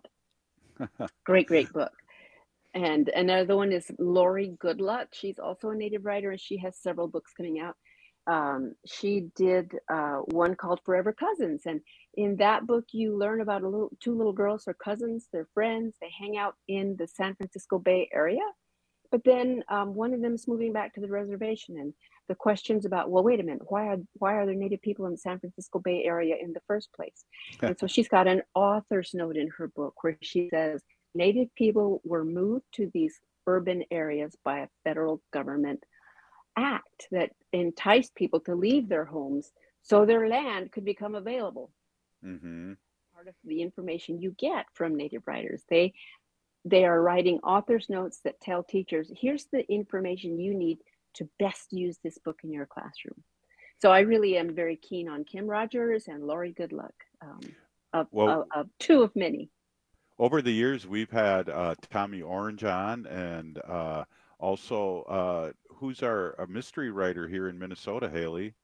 [SPEAKER 28] Great, great book. And another one is Lori Goodluck. She's also a Native writer, and she has several books coming out. Um, she did uh, one called Forever Cousins, and in that book, you learn about a little two little girls who are cousins. They're friends. They hang out in the San Francisco Bay Area, but then um, one of them is moving back to the reservation, and the questions about, well, wait a minute, why are why are there Native people in the San Francisco Bay Area in the first place? And so she's got an author's note in her book where she says, Native people were moved to these urban areas by a federal government act that enticed people to leave their homes so their land could become available.
[SPEAKER 26] Mm-hmm.
[SPEAKER 28] Part of the information you get from Native writers, they they are writing author's notes that tell teachers, here's the information you need to best use this book in your classroom. So I really am very keen on Kim Rogers and Lori Goodluck, um, of,
[SPEAKER 26] Well-
[SPEAKER 28] of, of two of many.
[SPEAKER 26] Over the years, we've had uh, Tommy Orange on, and uh, also uh, who's our a mystery writer here in Minnesota, Haley?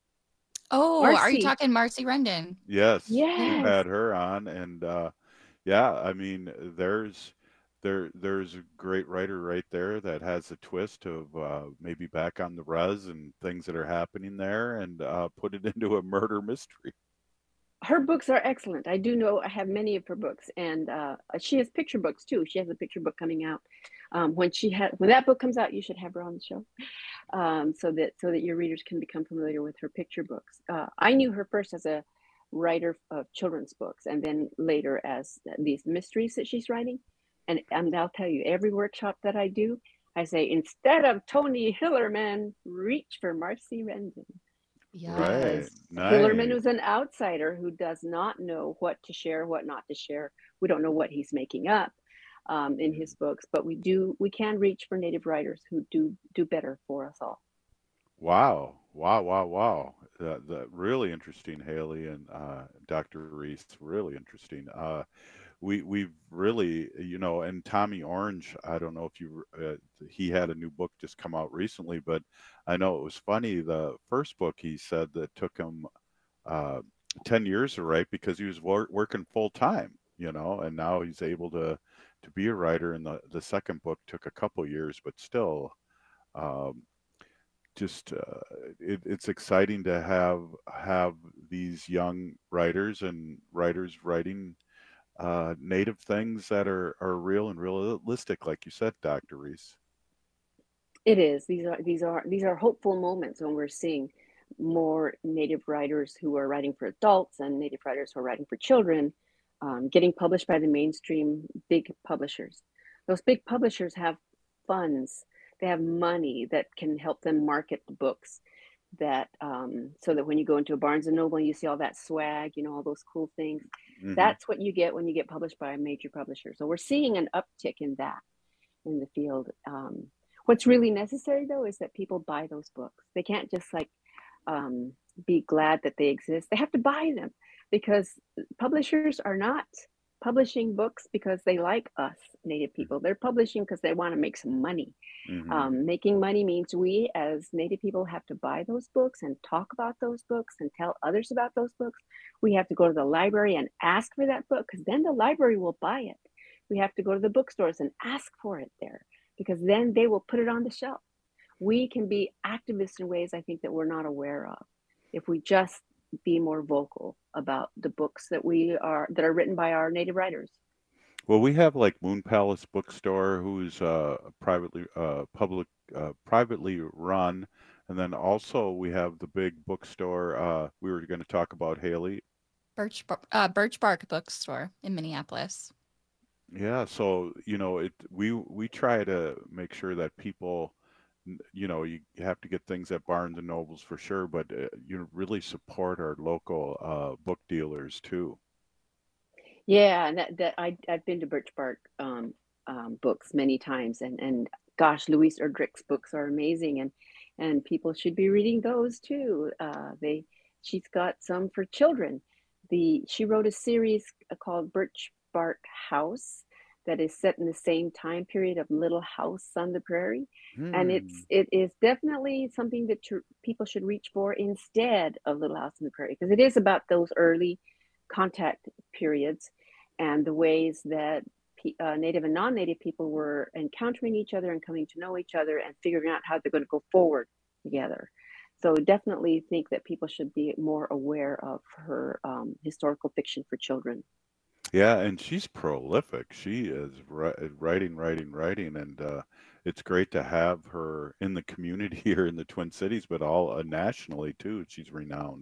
[SPEAKER 5] Oh, are
[SPEAKER 28] Marcy.
[SPEAKER 5] you talking Marcy Rendon?
[SPEAKER 26] Yes,
[SPEAKER 28] Yes.
[SPEAKER 26] we've had her on, and uh, yeah, I mean, there's there there's a great writer right there that has a twist of uh, maybe back on the res and things that are happening there, and uh, put it into a murder mystery.
[SPEAKER 28] Her books are excellent. I do know I have many of her books, and uh, she has picture books too. She has a picture book coming out. Um, when she had when that book comes out, you should have her on the show, um, so that so that your readers can become familiar with her picture books. Uh, I knew her first as a writer of children's books, and then later as these mysteries that she's writing. And, and I'll tell you, every workshop that I do, I say, instead of Tony Hillerman, reach for Marcy Rendon.
[SPEAKER 26] Right,
[SPEAKER 28] Hillerman
[SPEAKER 26] nice.
[SPEAKER 28] was an outsider who does not know what to share, what not to share. We don't know what he's making up um, in his books, but we do. We can reach for Native writers who do do better for us all.
[SPEAKER 26] Wow, wow, wow, wow. That, that really interesting, Haley and uh, Doctor Reese. Really interesting. Uh, we we've really, you know, and Tommy Orange. I don't know if you. Uh, he had a new book just come out recently, but I know it was funny. The first book he said that took him uh, ten years to write because he was wor- working full time, you know, and now he's able to to be a writer. And the the second book took a couple years, but still. Um, just uh, it, it's exciting to have have these young writers and writers writing uh, Native things that are, are real and realistic, like you said, Doctor Reese.
[SPEAKER 28] It is. These are these are these are hopeful moments when we're seeing more Native writers who are writing for adults and Native writers who are writing for children um, getting published by the mainstream big publishers. Those big publishers have funds. They have money that can help them market the books. That um, so that when you go into a Barnes and Noble and you see all that swag, you know, all those cool things.
[SPEAKER 26] Mhm.
[SPEAKER 28] That's what you get when you get published by a major publisher. So we're seeing an uptick in that in the field. Um, what's really necessary though is that people buy those books. They can't just like um, be glad that they exist. They have to buy them because publishers are not publishing books because they like us Native people. They're publishing because they want to make some money.
[SPEAKER 26] Mhm.
[SPEAKER 28] Um, making money means we as Native people have to buy those books and talk about those books and tell others about those books. We have to go to the library and ask for that book because then the library will buy it. We have to go to the bookstores and ask for it there because then they will put it on the shelf. We can be activists in ways I think that we're not aware of if we just be more vocal about the books that we are that are written by our Native writers.
[SPEAKER 26] Well, we have like Moon Palace Bookstore, who's uh, privately uh, public uh, privately run, and then also we have the big bookstore uh, we were going to talk about, Haley.
[SPEAKER 5] Birch, Bar- uh, Birch Bark Bookstore in Minneapolis.
[SPEAKER 26] Yeah, so you know, it we we try to make sure that people you know, you have to get things at Barnes and Nobles for sure, but uh, you really support our local uh, book dealers too.
[SPEAKER 28] Yeah, and that, that I, I've been to Birch Bark um, um, books many times, and, and gosh, Louise Erdrich's books are amazing, and and people should be reading those too. Uh, they she's got some for children. The she wrote a series called Birch Bark House that is set in the same time period of Little House on the Prairie, mm. and it's it is definitely something that tr- people should reach for instead of Little House on the Prairie, because it is about those early contact periods and the ways that uh, Native and non-Native people were encountering each other and coming to know each other and figuring out how they're going to go forward together. So definitely think that people should be more aware of her um, historical fiction for children.
[SPEAKER 26] Yeah, and she's prolific. She is ri- writing, writing, writing, and uh, it's great to have her in the community here in the Twin Cities, but all uh, nationally too. She's renowned.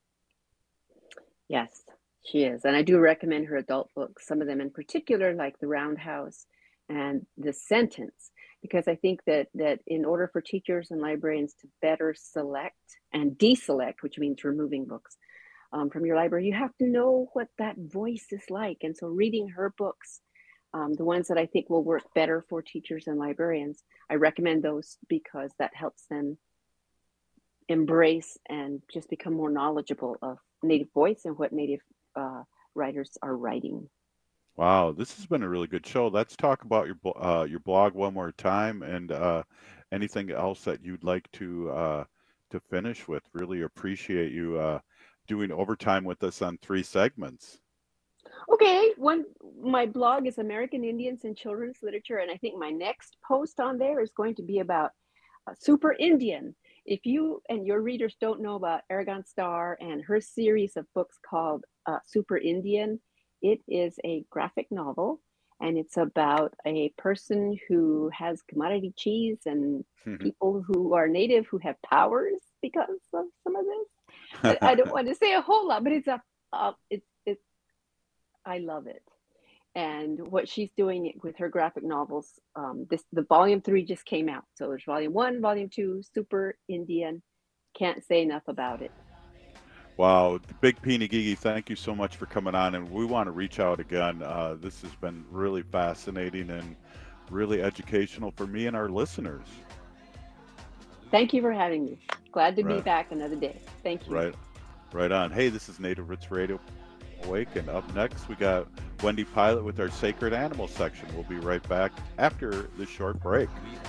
[SPEAKER 28] Yes, she is. And I do recommend her adult books, some of them in particular, like The Roundhouse and The Sentence, because I think that that in order for teachers and librarians to better select and deselect, which means removing books um, from your library, you have to know what that voice is like. And so reading her books, um, the ones that I think will work better for teachers and librarians, I recommend those because that helps them embrace and just become more knowledgeable of Native voice and what Native uh, writers are writing.
[SPEAKER 26] Wow, this has been a really good show. Let's talk about your uh, your blog one more time, and uh, anything else that you'd like to uh, to finish with. Really appreciate you uh, doing overtime with us on three segments.
[SPEAKER 28] Okay, one my blog is American Indians in Children's Literature, and I think my next post on there is going to be about uh, Super Indian. If you and your readers don't know about Aragon Starr and her series of books called uh, Super Indian, it is a graphic novel, and it's about a person who has commodity cheese and mm-hmm. people who are Native who have powers because of some of this. I, I don't want to say a whole lot, but it's a, uh, it's, it's, I love it. And what she's doing with her graphic novels, um, this the volume three just came out. So there's volume one, volume two, Super Indian. Can't say enough about it.
[SPEAKER 26] Wow, Big Peenagigi, thank you so much for coming on, and we want to reach out again. Uh, this has been really fascinating and really educational for me and our listeners.
[SPEAKER 28] Thank you for having me. Glad to
[SPEAKER 26] right.
[SPEAKER 28] be back another day. Thank you.
[SPEAKER 26] Right, right on. Hey, this is Native Roots Radio Awaken. Up next, we got Wendy Pilot with our Sacred Animal section. We'll be right back after this short break.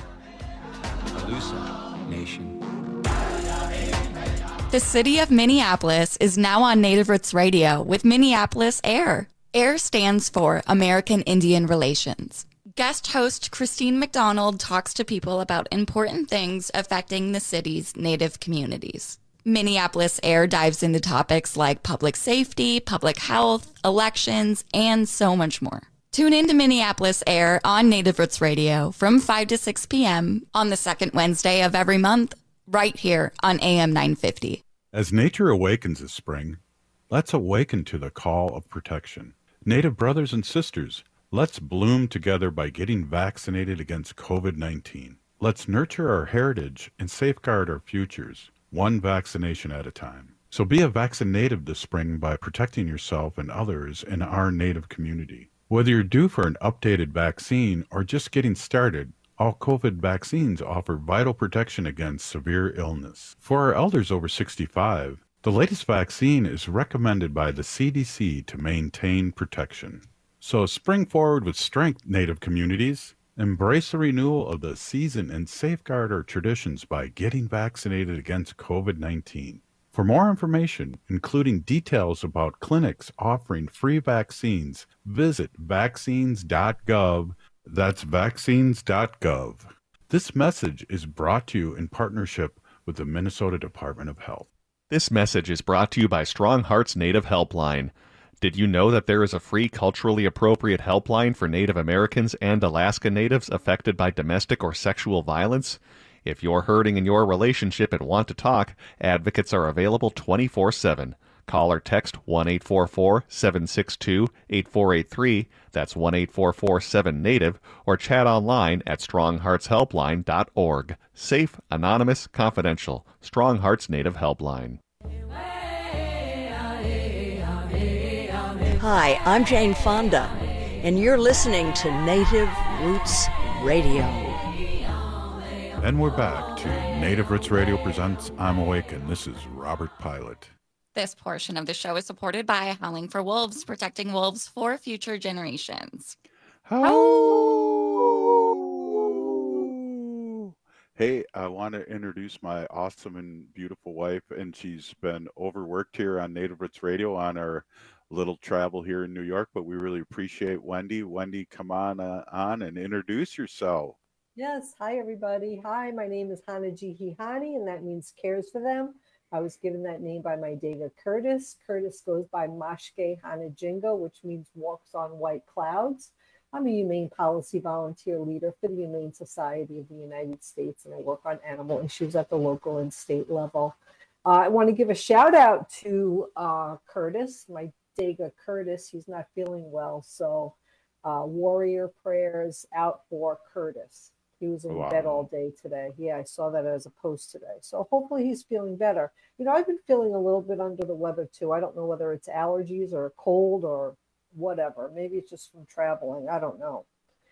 [SPEAKER 6] Alusa Nation.
[SPEAKER 9] The city of Minneapolis is now on Native Roots Radio with Minneapolis AIR. AIR stands for American Indian Relations. Guest host Christine McDonald talks to people about important things affecting the city's Native communities. Minneapolis AIR dives into topics like public safety, public health, elections, and so much more. Tune in to Minneapolis AIR on Native Roots Radio from five to six p.m. on the second Wednesday of every month, right here on A M nine fifty.
[SPEAKER 26] As nature awakens this spring, let's awaken to the call of protection. Native brothers and sisters, let's bloom together by getting vaccinated against covid nineteen. Let's nurture our heritage and safeguard our futures, one vaccination at a time. So be a vaccinative this spring by protecting yourself and others in our Native community. Whether you're due for an updated vaccine or just getting started, all COVID vaccines offer vital protection against severe illness. For our elders over sixty-five, the latest vaccine is recommended by the C D C to maintain protection. So spring forward with strength, Native communities. Embrace the renewal of the season and safeguard our traditions by getting vaccinated against covid nineteen. For more information, including details about clinics offering free vaccines, visit vaccines dot gov. That's vaccines dot gov. This message is brought to you in partnership with the Minnesota Department of Health.
[SPEAKER 17] This message is brought to you by Strong Hearts Native Helpline. Did you know that there is a free culturally appropriate helpline for Native Americans and Alaska Natives affected by domestic or sexual violence? If you're hurting in your relationship and want to talk, advocates are available twenty-four seven. Call or text one eight four four, seven six two, eight four eight three, that's one eight four four seven NATIVE, or chat online at strong hearts helpline dot org. Safe, anonymous, confidential. Strong Hearts Native Helpline.
[SPEAKER 6] Hi, I'm Jane Fonda, and you're listening to Native Roots Radio.
[SPEAKER 26] And we're back to Native Roots Radio presents I'm Awake, and this is Robert Pilot.
[SPEAKER 27] This portion of the show is supported by Howling for Wolves, protecting wolves for future generations.
[SPEAKER 26] Hey, I want to introduce my awesome and beautiful wife, and she's been overworked here on Native Roots Radio on our little travel here in New York, but we really appreciate Wendy. Wendy, come on uh, on and introduce yourself.
[SPEAKER 8] Yes. Hi, everybody. Hi, my name is Hanaji Hihani, and that means cares for them. I was given that name by my Dega Curtis. Curtis goes by Mashke Hanajingo, which means walks on white clouds. I'm a humane policy volunteer leader for the Humane Society of the United States, and I work on animal issues at the local and state level. Uh, I want to give a shout out to uh, Curtis, my Dega Curtis. He's not feeling well, so uh, warrior prayers out for Curtis. He was in wow. bed all day today. Yeah, I saw that as a post today. So hopefully he's feeling better. You know, I've been feeling a little bit under the weather too. I don't know whether it's allergies or a cold or whatever. Maybe it's just from traveling. I don't know.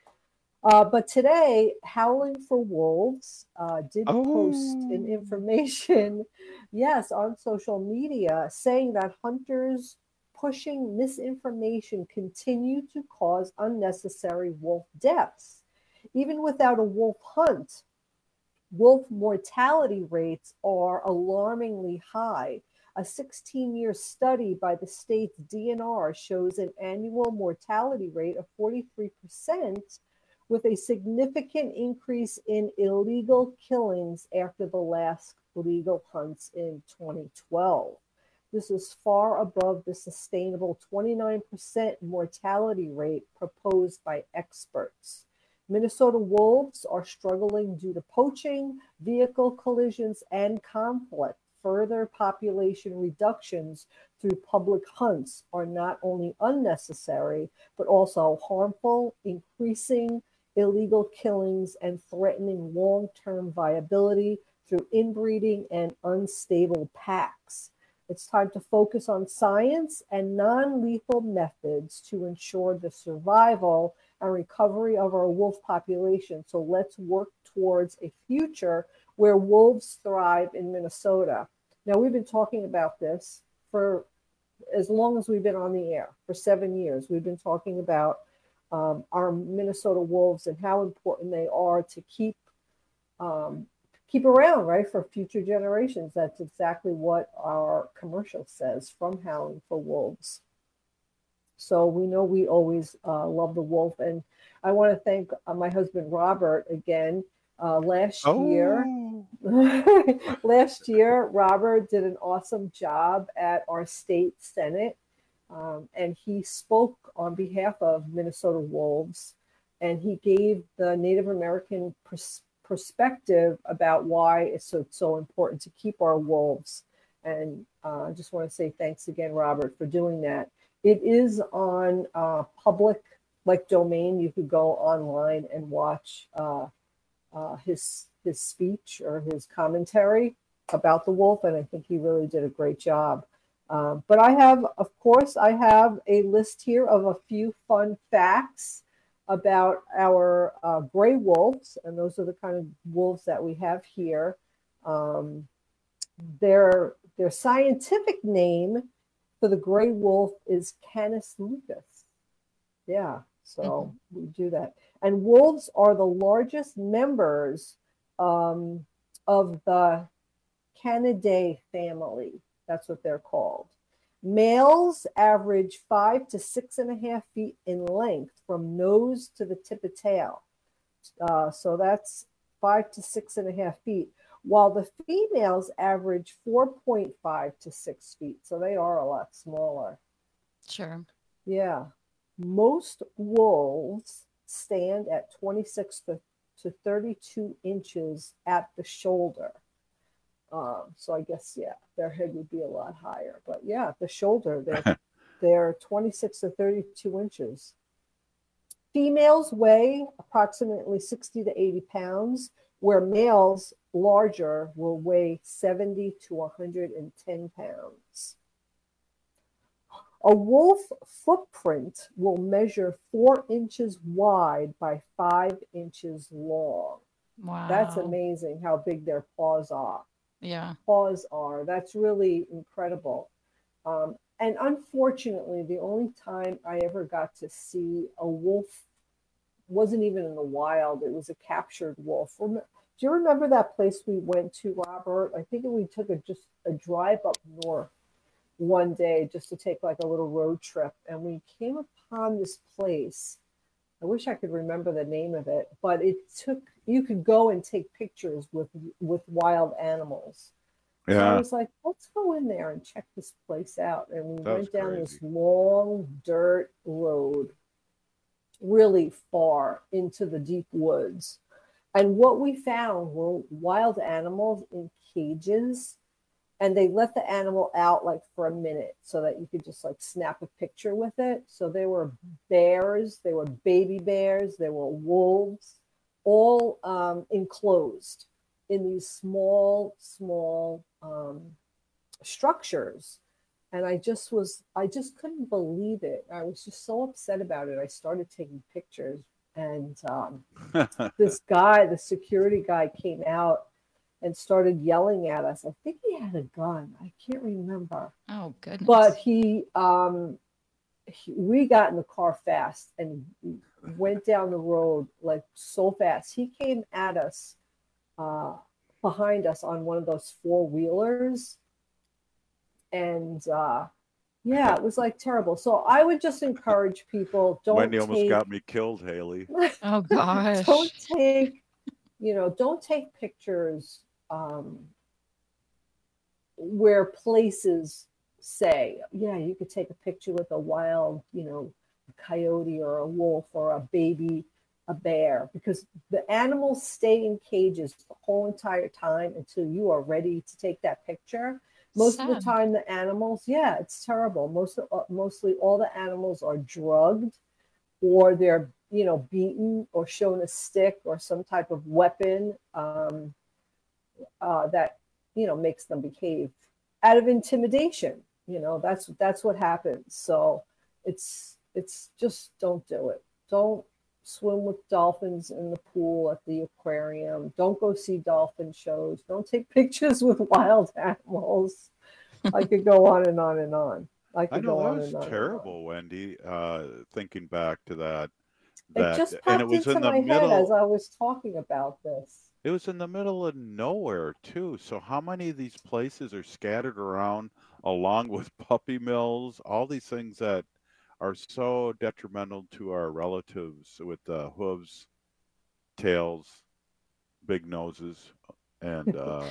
[SPEAKER 8] Uh, but today, Howling for Wolves uh, did oh. post an information, yes, on social media saying that hunters pushing misinformation continue to cause unnecessary wolf deaths. Even without a wolf hunt, wolf mortality rates are alarmingly high. A sixteen-year study by the state's D N R shows an annual mortality rate of forty-three percent, with a significant increase in illegal killings after the last legal hunts in twenty twelve. This is far above the sustainable twenty-nine percent mortality rate proposed by experts. Minnesota wolves are struggling due to poaching, vehicle collisions, and conflict. Further population reductions through public hunts are not only unnecessary, but also harmful, increasing illegal killings and threatening long-term viability through inbreeding and unstable packs. It's time to focus on science and non-lethal methods to ensure the survival and recovery of our wolf population. So let's work towards a future where wolves thrive in Minnesota. Now, we've been talking about this for as long as we've been on the air, for seven years. We've been talking about um, our Minnesota wolves and how important they are to keep um, keep around, right, for future generations. That's exactly what our commercial says from Howling for Wolves. So we know we always uh, love the wolf. And I want to thank uh, my husband, Robert, again. Uh, last oh. year, last year, Robert did an awesome job at our state Senate. Um, and he spoke on behalf of Minnesota Wolves. And he gave the Native American pers- perspective about why it's so, so important to keep our wolves. And uh, I just want to say thanks again, Robert, for doing that. It is on uh, public, like, domain. You could go online and watch uh, uh, his his speech or his commentary about the wolf, and I think he really did a great job. Um, but I have, of course, I have a list here of a few fun facts about our uh, gray wolves, and those are the kind of wolves that we have here. Um, their their scientific name for the gray wolf is Canis lupus. Yeah, so mm-hmm. we do that. And wolves are the largest members um, of the Canidae family. That's what they're called. Males average five to six and a half feet in length from nose to the tip of tail. Uh, so that's five to six and a half feet, while the females average four point five to six feet. So they are a lot smaller.
[SPEAKER 27] Sure.
[SPEAKER 8] Yeah. Most wolves stand at twenty-six to thirty-two inches at the shoulder. Um, so I guess, yeah, their head would be a lot higher. But yeah, the shoulder, they're, they're twenty-six to thirty-two inches. Females weigh approximately sixty to eighty pounds, where males larger will weigh seventy to one hundred ten pounds. A wolf footprint will measure four inches wide by five inches long.
[SPEAKER 5] Wow.
[SPEAKER 8] That's amazing how big their paws are.
[SPEAKER 5] Yeah.
[SPEAKER 8] Paws are. That's really incredible. Um, and unfortunately, the only time I ever got to see a wolf wasn't even in the wild. It was a captured wolf. Do you remember that place we went to, Robert? I think we took a just a drive up north one day just to take like a little road trip, and we came upon this place. I wish I could remember the name of it, but it took, you could go and take pictures with with wild animals. Yeah. So I was like, let's go in there and check this place out. And we
[SPEAKER 26] That was
[SPEAKER 8] went down
[SPEAKER 26] crazy.
[SPEAKER 8] this long dirt road, really far into the deep woods. And what we found were wild animals in cages, and they let the animal out like for a minute so that you could just like snap a picture with it. So there were bears, there were baby bears, there were wolves, all um, enclosed in these small, small um, structures. And I just was, I just couldn't believe it. I was just so upset about it. I started taking pictures, and um, this guy, the security guy, came out and started yelling at us. I think he had a gun. I can't remember.
[SPEAKER 5] Oh, goodness.
[SPEAKER 8] But he, um, he, we got in the car fast and went down the road like so fast. He came at us uh, behind us on one of those four wheelers. And uh, yeah, it was like terrible. So I would just encourage people, don't
[SPEAKER 26] Wendy almost
[SPEAKER 8] take,
[SPEAKER 26] got me killed, Haley.
[SPEAKER 5] Oh, gosh.
[SPEAKER 8] don't take, you know, don't take pictures um, where places say, yeah, you could take a picture with a wild, you know, coyote or a wolf or a baby, a bear, because the animals stay in cages the whole entire time until you are ready to take that picture. Most
[SPEAKER 5] Sad.
[SPEAKER 8] of the time, the animals, yeah, it's terrible. Most of, uh, mostly all the animals are drugged, or they're, you know, beaten or shown a stick or some type of weapon um, uh, that, you know, makes them behave out of intimidation. You know, that's that's what happens. So it's it's just don't do it. Don't swim with dolphins in the pool at the aquarium. Don't go see dolphin shows. Don't take pictures with wild animals. I could go on and on and on. I could
[SPEAKER 26] I know
[SPEAKER 8] go
[SPEAKER 26] that
[SPEAKER 8] on
[SPEAKER 26] was
[SPEAKER 8] and on.
[SPEAKER 26] terrible, Wendy. Uh, thinking back to that,
[SPEAKER 8] It
[SPEAKER 26] that
[SPEAKER 8] just
[SPEAKER 26] and
[SPEAKER 8] popped
[SPEAKER 26] it was
[SPEAKER 8] into
[SPEAKER 26] in the
[SPEAKER 8] my
[SPEAKER 26] middle.
[SPEAKER 8] head as I was talking about this.
[SPEAKER 26] It was in the middle of nowhere too. So how many of these places are scattered around, along with puppy mills, all these things that are so detrimental to our relatives with the hooves, tails, big noses, and uh,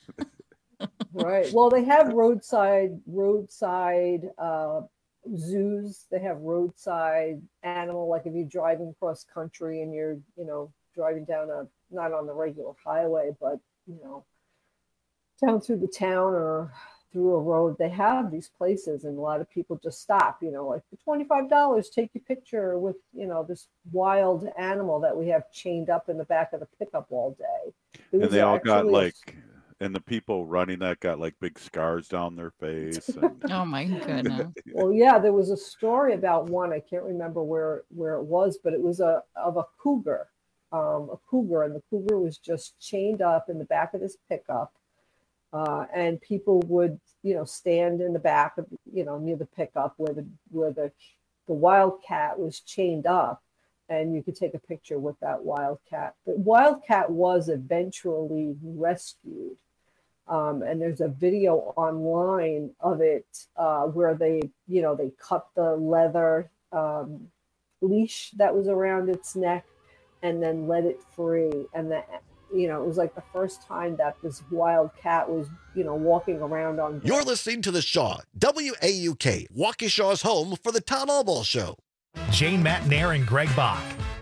[SPEAKER 8] Right. Well, they have roadside roadside uh, zoos. They have roadside animal. Like if you're driving cross country and you're, you know, driving down a not on the regular highway, but you know, down through the town or through a road, they have these places, and a lot of people just stop. You know, like for twenty-five dollars, take your picture with, you know, this wild animal that we have chained up in the back of the pickup all day. It
[SPEAKER 26] and
[SPEAKER 8] was
[SPEAKER 26] they all got
[SPEAKER 8] actually a-
[SPEAKER 26] like, and the people running that got like big scars down their face. And
[SPEAKER 5] Oh, my goodness.
[SPEAKER 8] Well, yeah, there was a story about one. I can't remember where where it was, but it was a of a cougar, um, a cougar, and the cougar was just chained up in the back of this pickup, uh, and people would, you know, stand in the back of, you know, near the pickup where the where the the wildcat was chained up, and you could take a picture with that wildcat. The wildcat was eventually rescued. Um, and there's a video online of it uh, where they, you know, they cut the leather um, leash that was around its neck and then let it free. And that, you know, it was like the first time that this wild cat was, you know, walking around on.
[SPEAKER 7] You're listening to The Shaw, W A U K, Waukesha's home for the Todd Albaugh Show.
[SPEAKER 1] Jane Matnair and Greg Bach.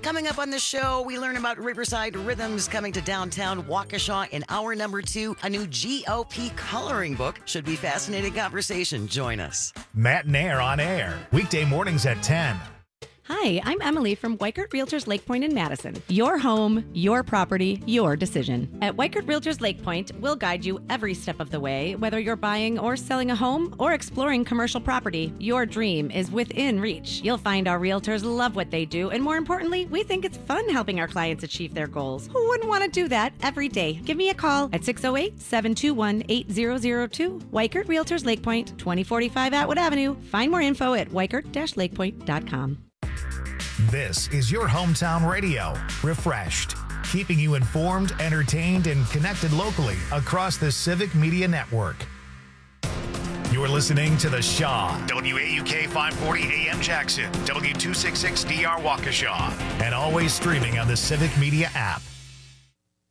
[SPEAKER 3] Coming up on the show, we learn about Riverside Rhythms coming to downtown Waukesha in hour number two. A new G O P coloring book. Should be fascinating conversation. Join us.
[SPEAKER 1] Matt and Air on air. Weekday mornings at ten.
[SPEAKER 10] Hi, I'm Emily from Weichert Realtors Lake Point in Madison. Your home, your property, your decision. At Weichert Realtors Lake Point, we'll guide you every step of the way. Whether you're buying or selling a home or exploring commercial property, your dream is within reach. You'll find our realtors love what they do, and more importantly, we think it's fun helping our clients achieve their goals. Who wouldn't want to do that every day? Give me a call at six oh eight, seven two one, eight zero zero two. Weichert Realtors Lake Point, twenty forty-five Atwood Avenue. Find more info at weichert dash lakepoint dot com.
[SPEAKER 1] This is your hometown radio, refreshed, keeping you informed, entertained, and connected locally across the Civic Media Network. You're listening to The Shaw, W A U K five forty A M Jackson, W two sixty-six D R Waukesha, and always streaming on the Civic Media app.